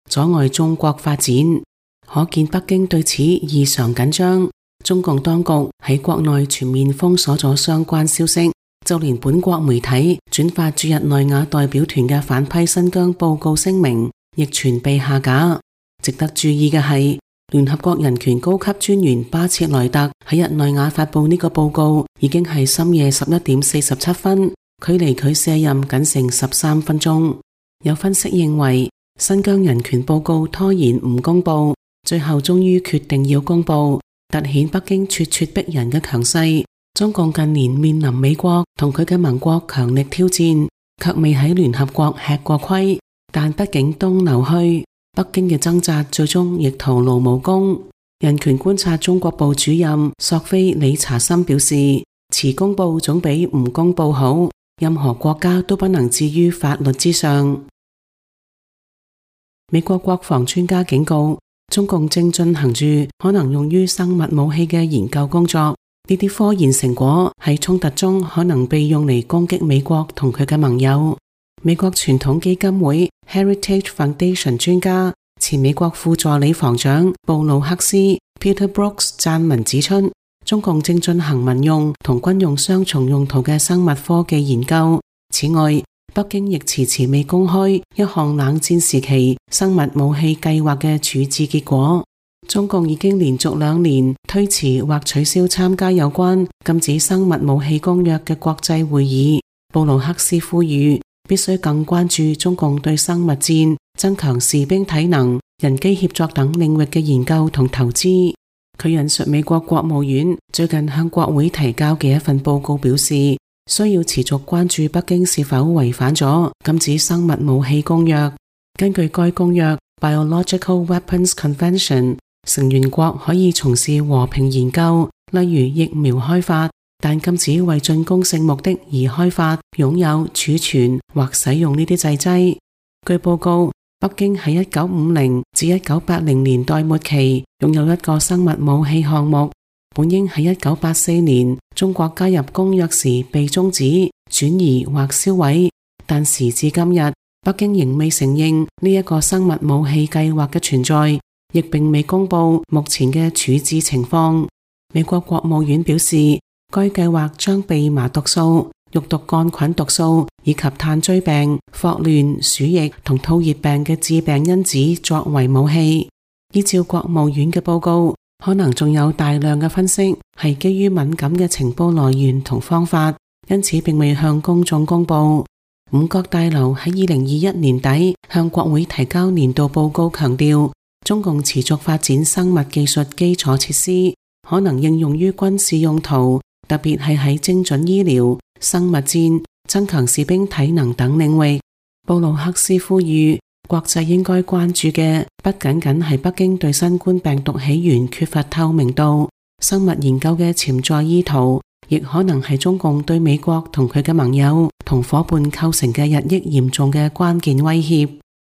阻礙中國發展。可見北京對此異常緊張。中共當局喺國內全面封鎖咗相關消息，就連本國媒體轉發駐日內瓦代表團嘅反批新疆報告聲明，亦全被下架。值得注意嘅係，聯合國人權高級專員巴切萊特喺日內瓦發佈呢個報告，已經係深夜十一點四十七分，距離佢卸任僅剩十三分鐘。有分析認為，新疆人權報告拖延唔公佈，最後終於決定要公佈，凸顯北京咄咄逼人嘅強勢。中共近年面臨美國同佢嘅盟國強力挑戰，卻未喺聯合國吃過虧。但畢竟東流去，北京嘅掙扎最終亦徒勞無功。人權觀察中國部主任索菲理查森表示，遲公佈總比唔公佈好，任何國家都不能置於法律之上。美國國防專家警告，中共正進行住可能用於生物武器嘅研究工作，呢啲科研成果喺衝突中可能被用嚟攻擊美國同佢嘅盟友。美國傳統基金會 Heritage Foundation 專家、前美國副助理防長布魯克斯 Peter Brooks 撰文指出，中共正進行民用同軍用雙重用途嘅生物科技研究。此外，北京亦遲遲未公開一項冷戰時期生物武器計劃嘅處置結果。中共已經連續兩年推遲或取消參加有關禁止生物武器公約嘅國際會議。布魯克斯呼籲必須更關注中共對生物戰、增強士兵體能、人機協作等領域嘅研究同投資。佢引述美國國務院最近向國會提交嘅一份報告表示，需要持續關注北京是否違反咗禁止生物武器公約。根據該公約 Biological Weapons Convention， 成員國可以從事和平研究，例如疫苗開發，但禁止為進攻性目的而開發、擁有、儲存或使用呢啲製劑。據報告，北京喺一九五零至一九八零年代末期擁有一個生物武器項目，本應喺一九八四年中國加入公約時被終止、轉移或銷毀，但時至今日，北京仍未承認呢一個生物武器計劃嘅存在，亦並未公布目前嘅處置情況。美國國務院表示，該計劃將蓖麻毒素、肉毒桿菌毒素以及炭疽病、霍亂、鼠疫同兔熱病嘅致病因子作為武器。依照國務院嘅報告，可能仲有大量嘅分析係基於敏感嘅情報來源同方法，因此並未向公眾公布。五角大樓喺二零二一年底向國會提交年度報告，強調中共持續發展生物技術基礎設施，可能應用於軍事用途，特別係喺精準醫療、生物戰、增強士兵體能等領域。布魯克斯呼籲國際應該關注嘅不僅僅係北京對新冠病毒起源缺乏透明度，生物研究嘅潛在意圖，亦可能係中共對美國同佢嘅盟友同夥伴構成嘅日益嚴重嘅關鍵威脅。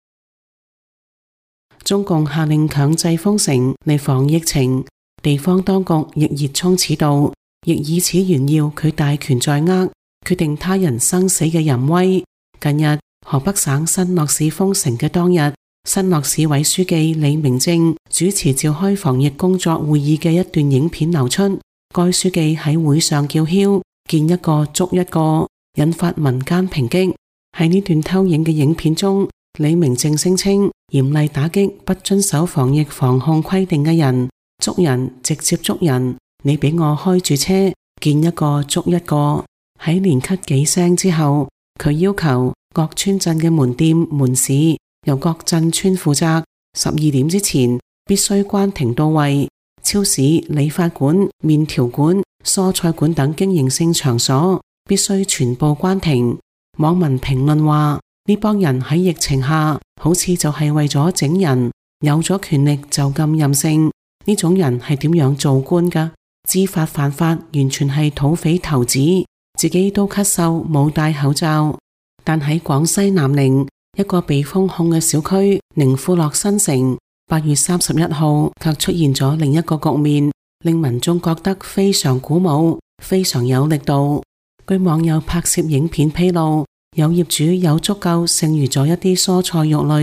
中共下令強制封城嚟防疫情，地方當局亦熱衷此道，亦以此炫耀佢大權在握，決定他人生死嘅淫威。近日，河北省新樂市封城嘅當日，新樂市委書記李明正主持召開防疫工作會議嘅一段影片流出。該書記喺會上叫囂，見一個捉一個，引發民間抨擊。喺呢段偷影嘅影片中，李明正聲稱嚴厲打擊不遵守防疫防控規定嘅人，捉人直接捉人，你俾我開住車，見一個捉一個。喺連咳幾聲之後，佢要求各村鎮嘅門店門市由各鎮村負責，十二點之前必須關停到位。超市、理髮館、麵條館、蔬菜館等經營性場所必須全部關停。網民評論話，呢幫人喺疫情下好似就係為咗整人，有咗權力就咁任性。呢種人係點樣做官㗎？知法犯法，完全係土匪頭子，自己都咳嗽冇戴口罩。但喺廣西南寧一個被封控嘅小區寧富樂新城，八月三十一號卻出現咗另一個局面，令民眾覺得非常鼓舞，非常有力度。據網友拍攝影片披露，有業主有足夠剩餘咗一啲蔬菜肉類，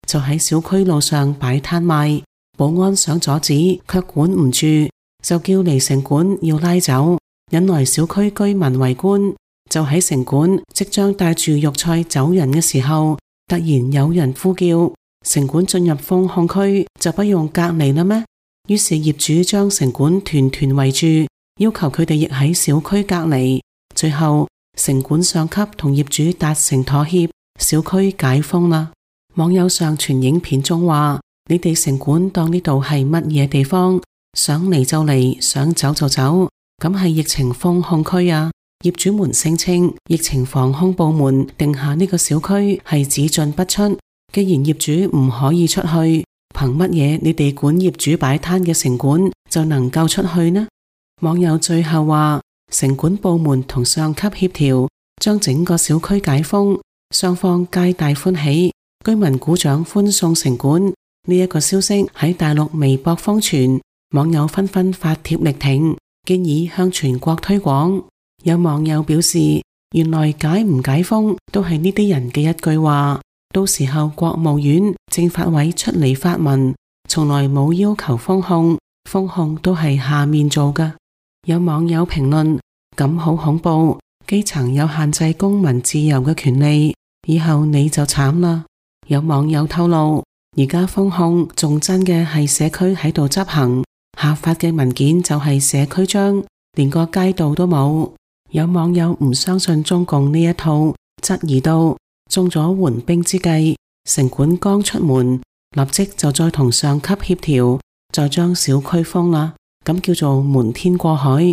就喺小區路上擺攤賣，保安想阻止卻管唔住，就叫嚟城管要拉走，引來小區居民圍觀。就喺城管即將帶住肉菜走人嘅時候，突然有人呼叫，城管進入封控區就不用隔離啦咩？於是業主將城管團團圍住，要求佢哋亦喺小區隔離。最後城管上級同業主達成妥協，小區解封啦。網友上傳影片中話：你哋城管當呢度係乜嘢地方？想嚟就嚟，想走就走，咁係疫情封控區啊！業主們聲稱疫情防控部門定下呢個小區係只進不出，既然業主唔可以出去，憑乜嘢你哋管業主擺攤嘅城管就能夠出去呢？網友最後話：城管部門同上級協調，將整個小區解封，雙方皆大歡喜，居民鼓掌歡送城管。呢一個消息喺大陸微博瘋傳，網友紛紛發帖力挺，建議向全國推廣。有網友表示，原來解唔解封都係呢啲人嘅一句話，到時候國務院、政法委出嚟發文，從來冇要求封控，封控都係下面做㗎。有網友評論：咁好恐怖，基層有限制公民自由嘅權利，以後你就慘啦。有網友透露，而家封控仲真嘅係社區喺度執行，下發嘅文件就係社區章，連個街道都冇。有網友唔相信中共呢一套，質疑到中咗緩兵之計，城管剛出門，立即就再同上級協調，再將小區封啦，咁叫做瞞天過海。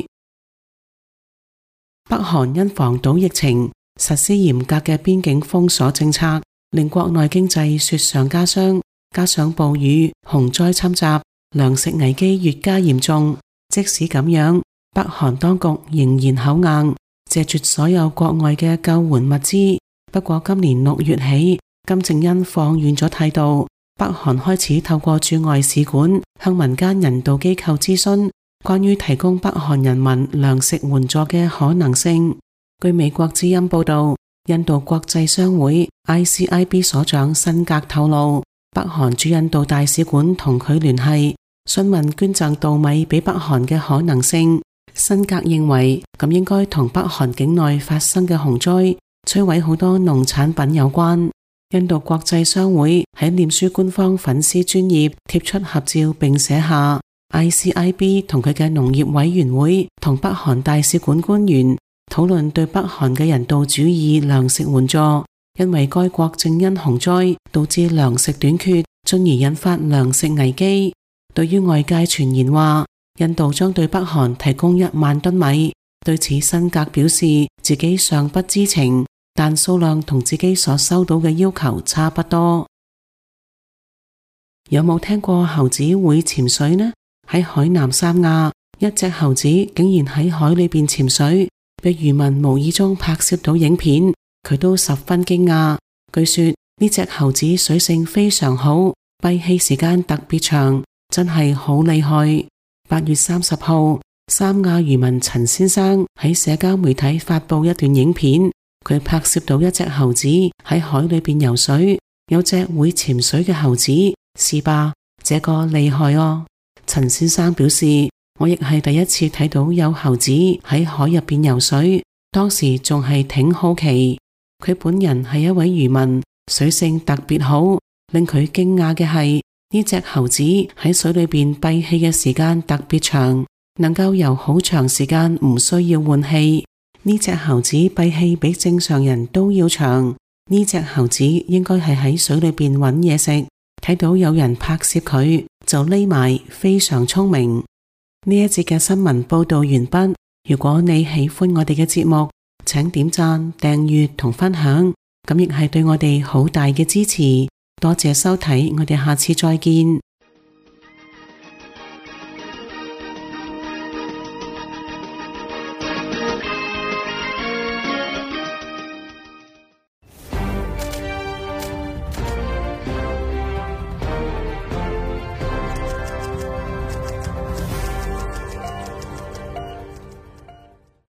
北韓因防堵疫情，實施嚴格嘅邊境封鎖政策，令國內經濟雪上加霜，加上暴雨、洪災侵襲，糧食危機越加嚴重。即使咁樣，北韓當局仍然口硬，謝絕所有國外嘅救援物資。不過今年六月起，金正恩放軟咗態度，北韓開始透過駐外使館向民間人道機構諮詢關於提供北韓人民糧食援助嘅可能性。據美國之音報道，印度國際商會 I C I B 所長辛格透露，北韓駐印度大使館同佢聯繫，詢問捐贈稻米俾北韓嘅可能性。辛格認為咁應該同北韓境內發生嘅洪災、摧毀好多農產品有關。印度國際商會喺臉書官方粉絲專頁貼出合照，並寫下 I C I B 同佢嘅農業委員會同北韓大使館官員討論對北韓嘅人道主義糧食援助，因為該國正因洪災導致糧食短缺，進而引發糧食危機。對於外界傳言話印度將對北韓提供一萬噸米，對此辛格表示自己尚不知情，但數量同自己所收到嘅要求差不多。有冇聽過猴子會潛水呢？喺海南三亞，一隻猴子竟然喺海裏邊潛水，被漁民無意中拍攝到影片，佢都十分驚訝。據說呢隻猴子水性非常好，閉氣時間特別長，真係好厲害。八月三十號，三亞漁民陳先生喺社交媒體發布一段影片，佢拍攝到一隻猴子喺海裏邊游水，有隻會潛水嘅猴子，是吧？這個厲害哦！陳先生表示，我亦係第一次睇到有猴子喺海入邊游水，當時仲係挺好奇。佢本人係一位漁民，水性特別好，令佢驚訝嘅係呢隻猴子喺水裏邊閉氣嘅時間特別長，能夠游好長時間唔需要換氣。呢隻猴子閉氣比正常人都要長。呢隻猴子應該係喺水裏邊揾嘢食，睇到有人拍攝佢就匿埋，非常聰明。呢一節嘅新聞報道完畢。如果你喜歡我哋嘅節目，請點讚、訂閱同分享，咁亦係對我哋好大嘅支持。多謝收睇，我哋下次再見。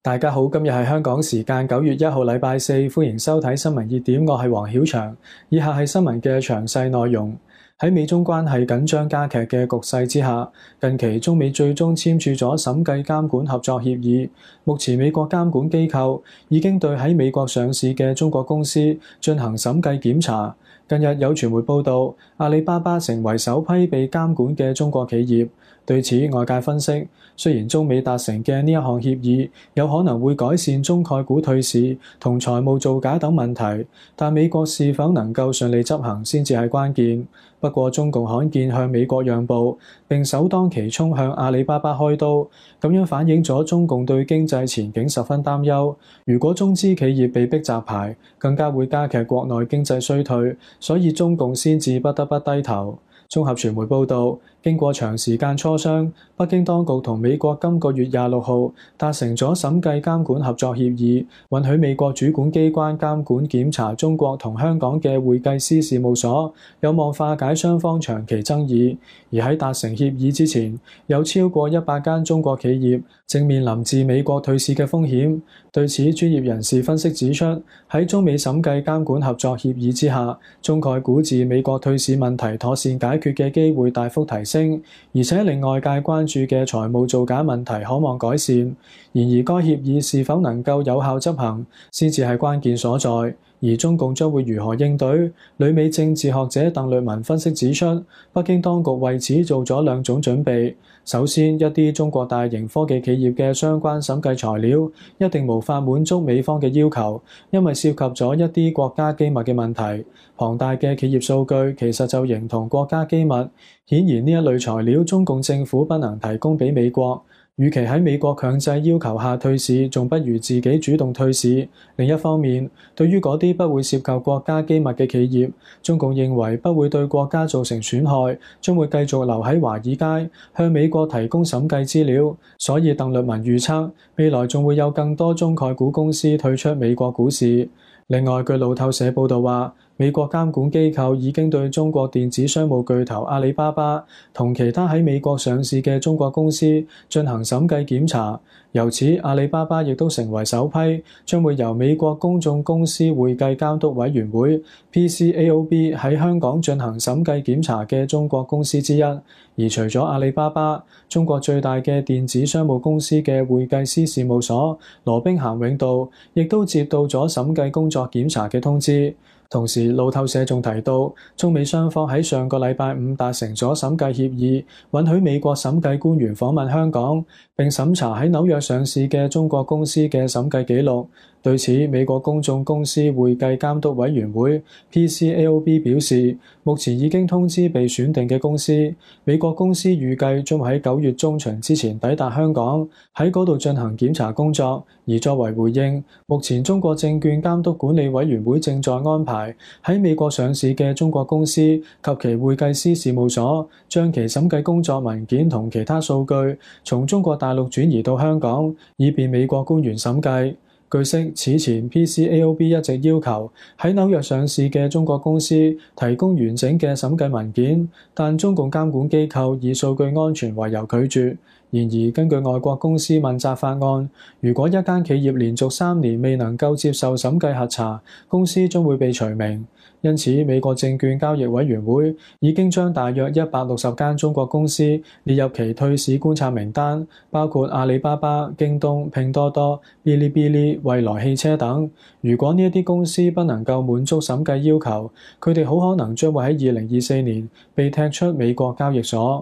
大家好，今日係香港時間九月一號禮拜四，歡迎收睇新聞熱點，我係黃曉翔。以下係新聞嘅詳細內容。喺美中關係緊張加劇嘅局勢之下，近期中美最終簽署咗審計監管合作協議。目前美國監管機構已經對喺美國上市嘅中國公司進行審計檢查。近日有傳媒報道，阿里巴巴成為首批被監管嘅中國企業。對此，外界分析，雖然中美達成嘅呢一項協議有可能會改善中概股退市同財務造假等問題，但美國是否能夠順利執行先至係關鍵。不過中共罕見向美國讓步，並首當其衝向阿里巴巴開刀，咁樣反映咗中共對經濟前景十分擔憂。如果中資企業被逼擇牌，更加會加劇國內經濟衰退，所以中共先至不得不低頭。綜合傳媒報導，經過長時間磋商，北京當局同美國今個月廿六號達成咗審計監管合作協議，允許美國主管機關監管檢查中國同香港嘅會計師事務所，有望化解雙方長期爭議。而喺達成協議之前，有超過一百間中國企業正面臨自美國退市嘅風險。對此，專業人士分析指出，喺中美審計監管合作協議之下，中概股自美國退市問題妥善解決嘅機會大幅提升，而且令外界關注嘅財務造假問題可望改善。然而，該協議是否能夠有效執行，先至係關鍵所在。而中共將會如何應對？旅美政治學者鄧律文分析指出，北京當局為此做咗兩種準備。首先，一啲中國大型科技企業嘅相關審計材料一定無法滿足美方嘅要求，因為涉及咗一啲國家機密嘅問題。龐大嘅企業數據其實就形同國家機密，顯然呢一類材料中共政府不能提供俾美國。與其喺美國強制要求下退市，仲不如自己主動退市。另一方面，對於嗰啲不會涉及國家機密嘅企業，中共認為不會對國家造成損害，將會繼續留喺華爾街向美國提供審計資料。所以鄧律文預測，未來仲會有更多中概股公司退出美國股市。另外，據路透社報導話，美國監管機構已經對中國電子商務巨頭阿里巴巴同其他喺美國上市嘅中國公司進行審計檢查，由此阿里巴巴亦都成為首批將會由美國公眾公司會計監督委員會 P C A O B 喺香港進行審計檢查嘅中國公司之一。而除咗阿里巴巴，中國最大嘅電子商務公司嘅會計師事務所羅兵咸永道亦都接到咗審計工作檢查嘅通知。同時，路透社仲提到，中美雙方喺上個禮拜五達成咗審計協議，允許美國審計官員訪問香港，並審查喺紐約上市嘅中國公司嘅審計記錄。對此，美國公眾公司會計監督委員會 P C A O B 表示，目前已經通知被選定嘅公司，美國公司預計將喺九月中旬之前抵達香港，喺嗰度進行檢查工作。而作為回應，目前中國證券監督管理委員會正在安排喺美國上市嘅中國公司及其會計師事務所，將其審計工作文件同其他數據從中國大陸轉移到香港，以便美國官員審計。據悉，此前 P C A O B 一直要求喺紐約上市嘅中國公司提供完整嘅審計文件，但中共監管機構以數據安全為由拒絕。然而，根據外國公司問責法案，如果一間企業連續三年未能夠接受審計核查，公司將會被除名。因此，美國證券交易委員會已經將大約一百六十間中國公司列入其退市觀察名單，包括阿里巴巴、京東、拼多多、嗶哩嗶哩、蔚來汽車等。如果呢一啲公司不能夠滿足審計要求，佢哋好可能將會喺二零二四年被踢出美國交易所。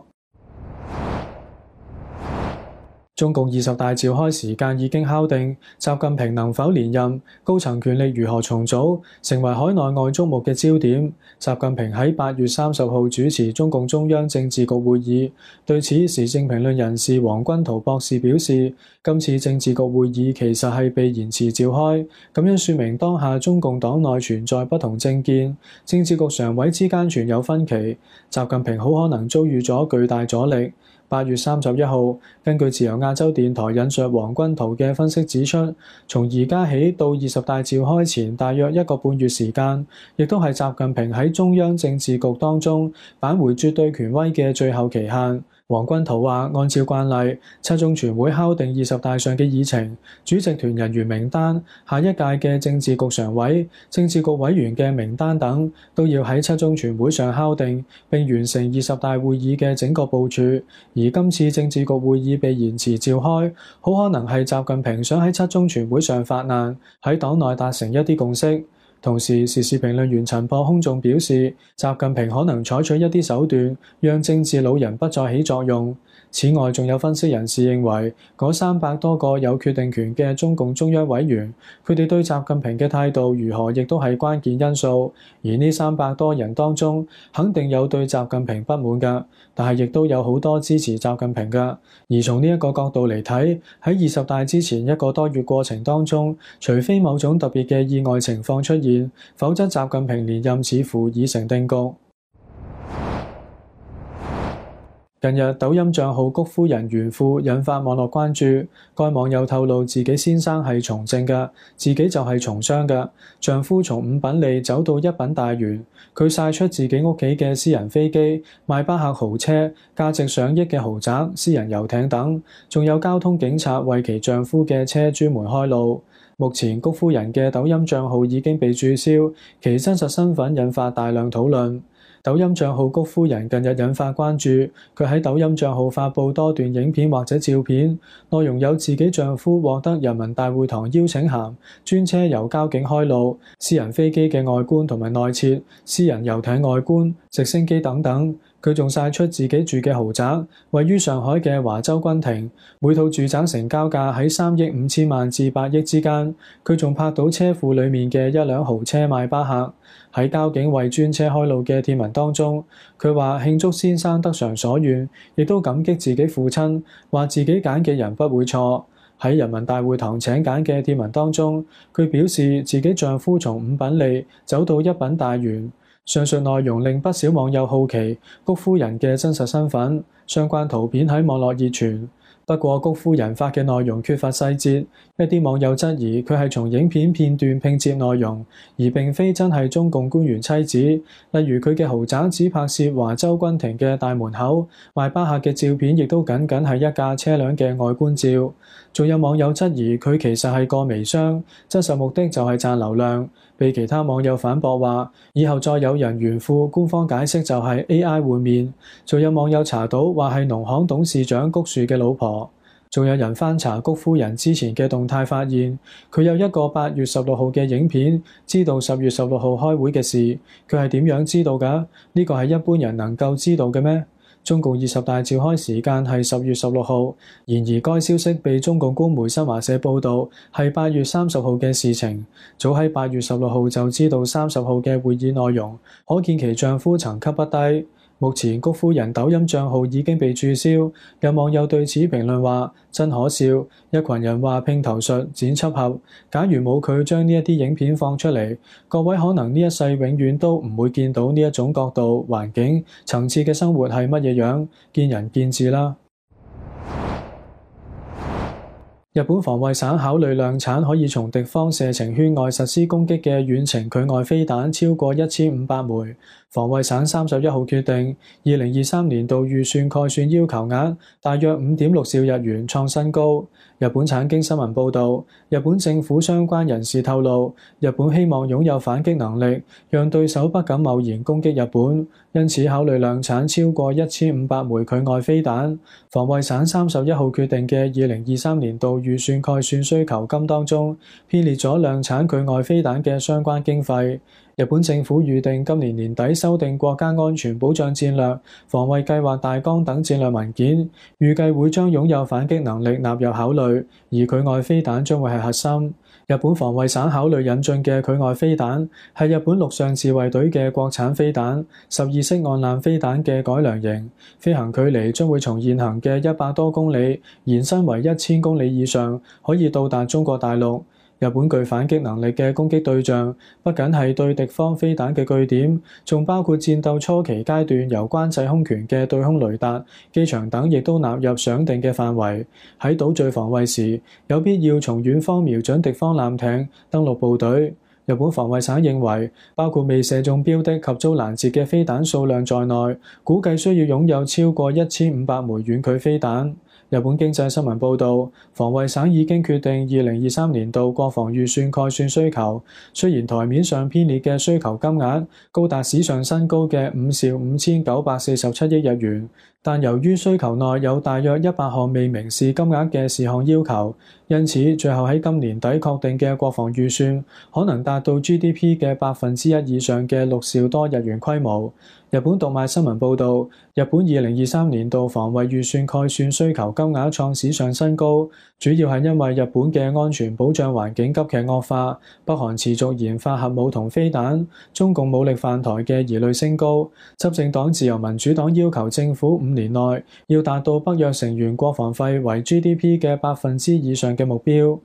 中共二十大召開時間已經敲定，習近平能否連任，高層權力如何重組，成為海內外矚目嘅焦點。習近平喺八月三十號主持中共中央政治局會議，對此時政評論人士黃君濤博士表示，今次政治局會議其實係被延遲召開，咁樣說明當下中共黨內存在不同政見，政治局常委之間存有分歧，習近平好可能遭遇咗巨大阻力。八月三十一號，根據自由亞洲電台引述黃君濤嘅分析指出，從而家起到二十大召開前大約一個半月時間，亦都係習近平喺中央政治局當中扳回絕對權威嘅最後期限。 黃君濤話：按照慣例，七中全會敲定二十大上嘅議程、主席團人員名單、下一屆嘅政治局常委、政治局委員嘅名單等，都要喺七中全會上敲定，並完成二十大會議嘅整個部署。而今次政治局會議被延遲召開，好可能係習近平想喺七中全會上發難，喺黨內達成一啲共識。同時，時事評論員陳破空仲表示，習近平可能採取一啲手段，讓政治老人不再起作用。此外，仲有分析人士認為，嗰三百多個有決定權嘅中共中央委員，佢哋對習近平嘅態度如何，亦都係關鍵因素。而呢三百多人當中，肯定有對習近平不滿㗎，但係亦都有好多支持習近平㗎。而從呢一個角度嚟睇，喺二十大之前一個多月過程當中，除非某種特別嘅意外情況出現，否則習近平連任似乎已成定局。近日，抖音帳號谷夫人炫富引發網絡關注。該網友透露自己先生係從政嘅，自己就係從商嘅。丈夫從五品利走到一品大員。佢晒出自己屋企嘅私人飛機、邁巴赫豪車、價值上億嘅豪宅、私人遊艇等，仲有交通警察為其丈夫嘅車專門開路。目前，谷夫人嘅抖音帳號已經被註銷，其真實身份引發大量討論。抖音帳號谷夫人近日引發關注，佢喺抖音帳號發布多段影片或者照片，內容有自己丈夫獲得人民大會堂邀請函、專車由交警開路、私人飛機嘅外觀同埋內設、私人遊艇外觀、直升機等等。佢仲晒出自己住嘅豪宅，位於上海嘅華州君庭，每套住宅成交價喺三億五千萬至八億之間。佢仲拍到車庫裡面嘅一輛豪車邁巴赫。喺交警為專車開路嘅貼文當中，佢話慶祝先生得償所願，亦都感激自己父親，話自己揀嘅人不會錯。喺人民大會堂請柬嘅貼文當中，佢表示自己丈夫從五品利走到一品大員。上述內容令不少網友好奇谷夫人嘅真實身份，相關圖片喺網絡熱傳。不過，谷夫人發嘅內容缺乏細節，一啲網友質疑佢係從影片片段拼接內容，而並非真係中共官員妻子。例如佢嘅豪宅只拍攝華州君庭嘅大門口，邁巴赫嘅照片亦都僅僅係一架車輛嘅外觀照。仲有網友質疑佢其實係個微商，真實目的就係賺流量。被其他網友反駁話，以後再有人炫富，官方解釋就係 A I 換面。仲有網友查到話係農行董事長谷樹嘅老婆。仲有人翻查谷夫人之前嘅動態，發現佢有一個八月十六號嘅影片，知道十月十六號開會嘅事。佢係點樣知道㗎？呢個係一般人能夠知道嘅咩？中共二十大召開時間係十月十六號，然而該消息被中共官媒新華社報導係八月三十號嘅事情。早喺八月十六號就知道三十號嘅會議內容，可見其丈夫層級不低。目前谷夫人抖音帳號已經被註銷，有網友對此評論話：真可笑，一群人話拼頭術、剪輯俠。假如冇佢將呢一啲影片放出嚟，各位可能呢一世永遠都唔會見到呢一種角度、環境、層次嘅生活係乜嘢樣，見仁見智啦。日本防衛省考慮量產可以從敵方射程圈外實施攻擊嘅遠程距外飛彈超過一千五百枚。防衛省三十一號決定，二零二三年度預算概算要求額大約五點六兆日元，創新高。日本產經新聞報導，日本政府相關人士透露，日本希望擁有反擊能力，讓對手不敢貿然攻擊日本，因此考慮量產超過一千五百枚距外飛彈。防衛省三十一號決定嘅二零二三年度預算概算需求金當中，編列咗量產距外飛彈嘅相關經費。日本政府預定今年年底修訂國家安全保障戰略、防衛計劃大綱等戰略文件，預計會將擁有反擊能力納入考慮，而距外飛彈將會係核心。日本防衛省考慮引進嘅距外飛彈係日本陸上自衛隊嘅國產飛彈，十二式岸艦飛彈嘅改良型，飛行距離將會從現行嘅一百多公里延伸為一千公里以上，可以到達中國大陸。日本具反擊能力嘅攻擊對象，不僅係對敵方飛彈嘅據點，仲包括戰鬥初期階段由關制空權嘅對空雷達、機場等，亦都納入想定嘅範圍。喺島嶼防衛時，有必要從遠方瞄準敵方艦艇、登陸部隊。 日本防衛省認為，包括未射中標的及遭攔截嘅飛彈數量在內，估計需要擁有超過一千五百枚遠距飛彈。日本經濟新聞報導，防衛省已經決定二零二三年度國防預算概算需求，雖然台面上編列嘅需求金額高達史上新高嘅五兆五千九百四十七億日元，但由於需求內有大約一百項未明示金額嘅事項要求，因此最後喺今年底確定嘅國防預算可能達到 G D P 嘅百分之一以上嘅六兆多日元規模。日本讀賣新聞報導，日本二零二三年度防衛預算概算需求金額創史上新高，主要係因為日本嘅安全保障環境急劇惡化，北韓持續研發核武同飛彈，中共武力犯台嘅疑慮升高。執政黨自由民主黨要求政府五年內要達到北約成員國防費為 G D P 嘅百分之以上嘅目標。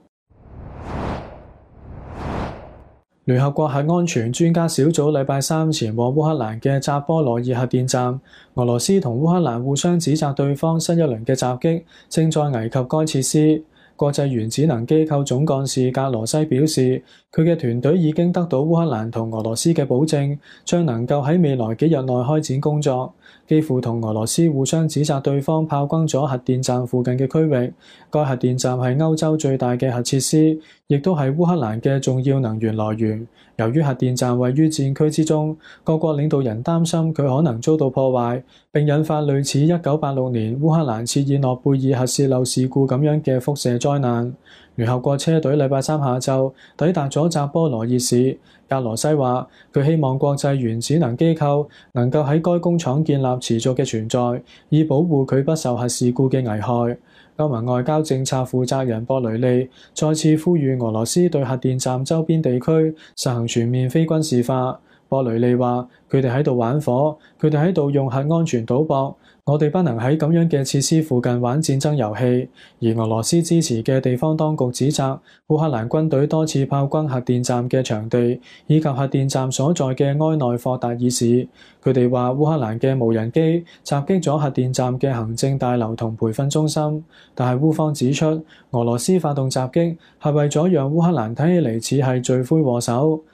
聯合國核安全專家小組禮拜三前往烏克蘭嘅扎波羅熱核電站，俄羅斯同烏克蘭互相指責對方新一輪嘅襲擊正在危及該設施。國際原子能機構總幹事格羅西表示，佢嘅團隊已經得到烏克蘭同俄羅斯嘅保證，將能夠喺未來幾日內開展工作。基輔同俄羅斯互相指責對方炮轟咗核電站附近嘅區域。該核電站係歐洲最大嘅核設施，亦都係烏克蘭嘅重要能源來源。由於核電站位於戰區之中，各國領導人擔心佢可能遭到破壞，並引發類似一九八六年烏克蘭切爾諾貝爾核泄漏事故咁樣嘅輻射災難。聯合國車隊禮拜三下晝抵達咗扎波羅熱市。格羅西話：佢希望國際原子能機構能夠喺該工廠建立持續嘅存在，以保護佢不受核事故嘅危害。歐盟外交政策負責人博雷利再次呼籲俄羅斯對核電站周邊地區實行全面非軍事化。博雷利話：佢哋喺度玩火，佢哋喺度用核安全賭博。我哋不能喺咁樣嘅設施附近玩戰爭遊戲。而俄羅斯支持嘅地方當局指責烏克蘭軍隊多次炮轟核電站嘅場地，以及核電站所在嘅埃內霍達爾市。佢哋話烏克蘭嘅無人機襲擊咗核電站嘅行政大樓同培訓中心，但係烏方指出俄羅斯發動襲擊係為咗讓烏克蘭睇起嚟似係罪魁禍首。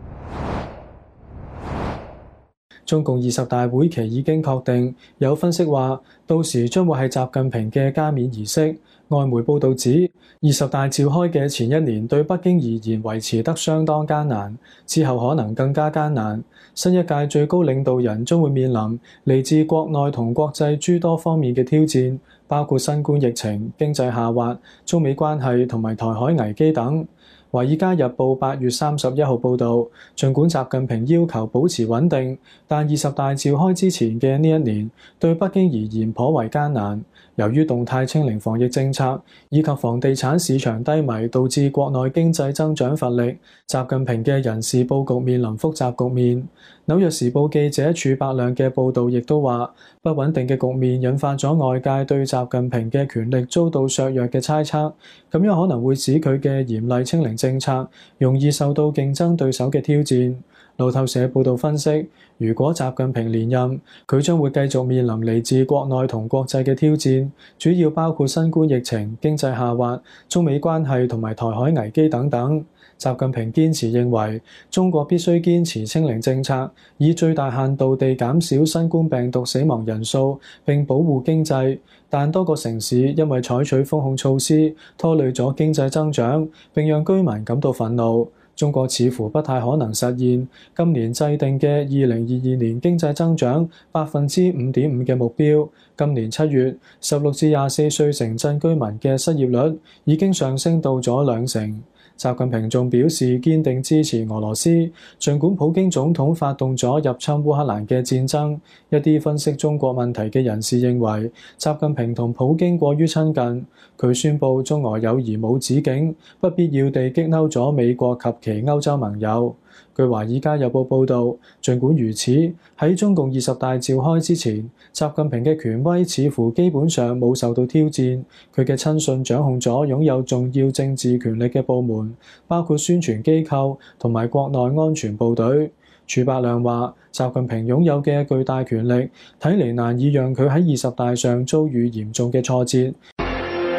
中共二十大會期已經確定，有分析話，到時將會係習近平嘅加冕儀式。外媒報導指，二十大召開嘅前一年對北京而言維持得相當艱難，之後可能更加艱難。新一屆最高領導人將會面臨嚟自國內同國際諸多方面嘅挑戰，包括新冠疫情、經濟下滑、中美關係同埋台海危機等。《華爾街日報》八月三十一號報導，儘管習近平要求保持穩定，但二十大召開之前嘅呢一年對北京而言頗為艱難。由於動態清零防疫政策以及房地產市場低迷，導致國內經濟增長乏力，習近平嘅人事佈局面臨複雜局面。紐約時報記者儲百亮嘅報導亦都話，不穩定嘅局面引發咗外界對習近平嘅權力遭到削弱嘅猜測，咁樣可能會使佢嘅嚴厲清零政策容易受到競爭對手嘅挑戰。路透社報導分析，如果習近平連任，佢將會繼續面臨嚟自國內同國際嘅挑戰，主要包括新冠疫情、經濟下滑、中美關係同埋台海危機等等。習近平堅持認為，中國必須堅持清零政策，以最大限度地減少新冠病毒死亡人數並保護經濟。但多個城市因為採取封控措施，拖累咗經濟增長，並讓居民感到憤怒。中國似乎不太可能實現今年制定嘅二零二二年經濟增長百分之五點五嘅目標。今年七月，十六至廿四歲城鎮居民嘅失業率已經上升到咗兩成。習近平仲表示堅定支持俄羅斯，儘管普京總統發動咗入侵烏克蘭嘅戰爭。一啲分析中國問題嘅人士認為，習近平同普京過於親近，佢宣布中俄友誼冇止境，不必要地激嬲咗美國及其歐洲盟友。據《華爾街日報》報導，儘管如此，喺中共二十大召開之前，習近平嘅權威似乎基本上冇受到挑戰。佢嘅親信掌控咗擁有重要政治權力嘅部門，包括宣傳機構同埋國內安全部隊。儲百亮話：習近平擁有嘅巨大權力，睇嚟難以讓佢喺二十大上遭遇嚴重嘅挫折。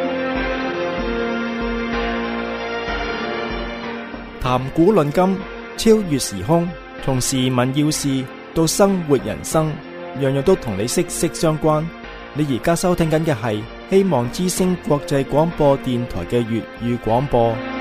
談古論今， 超越時空，從時聞要事到生活人生，樣樣都同你息息相關。你而家收聽緊嘅係希望之聲國際廣播電台嘅粵語廣播。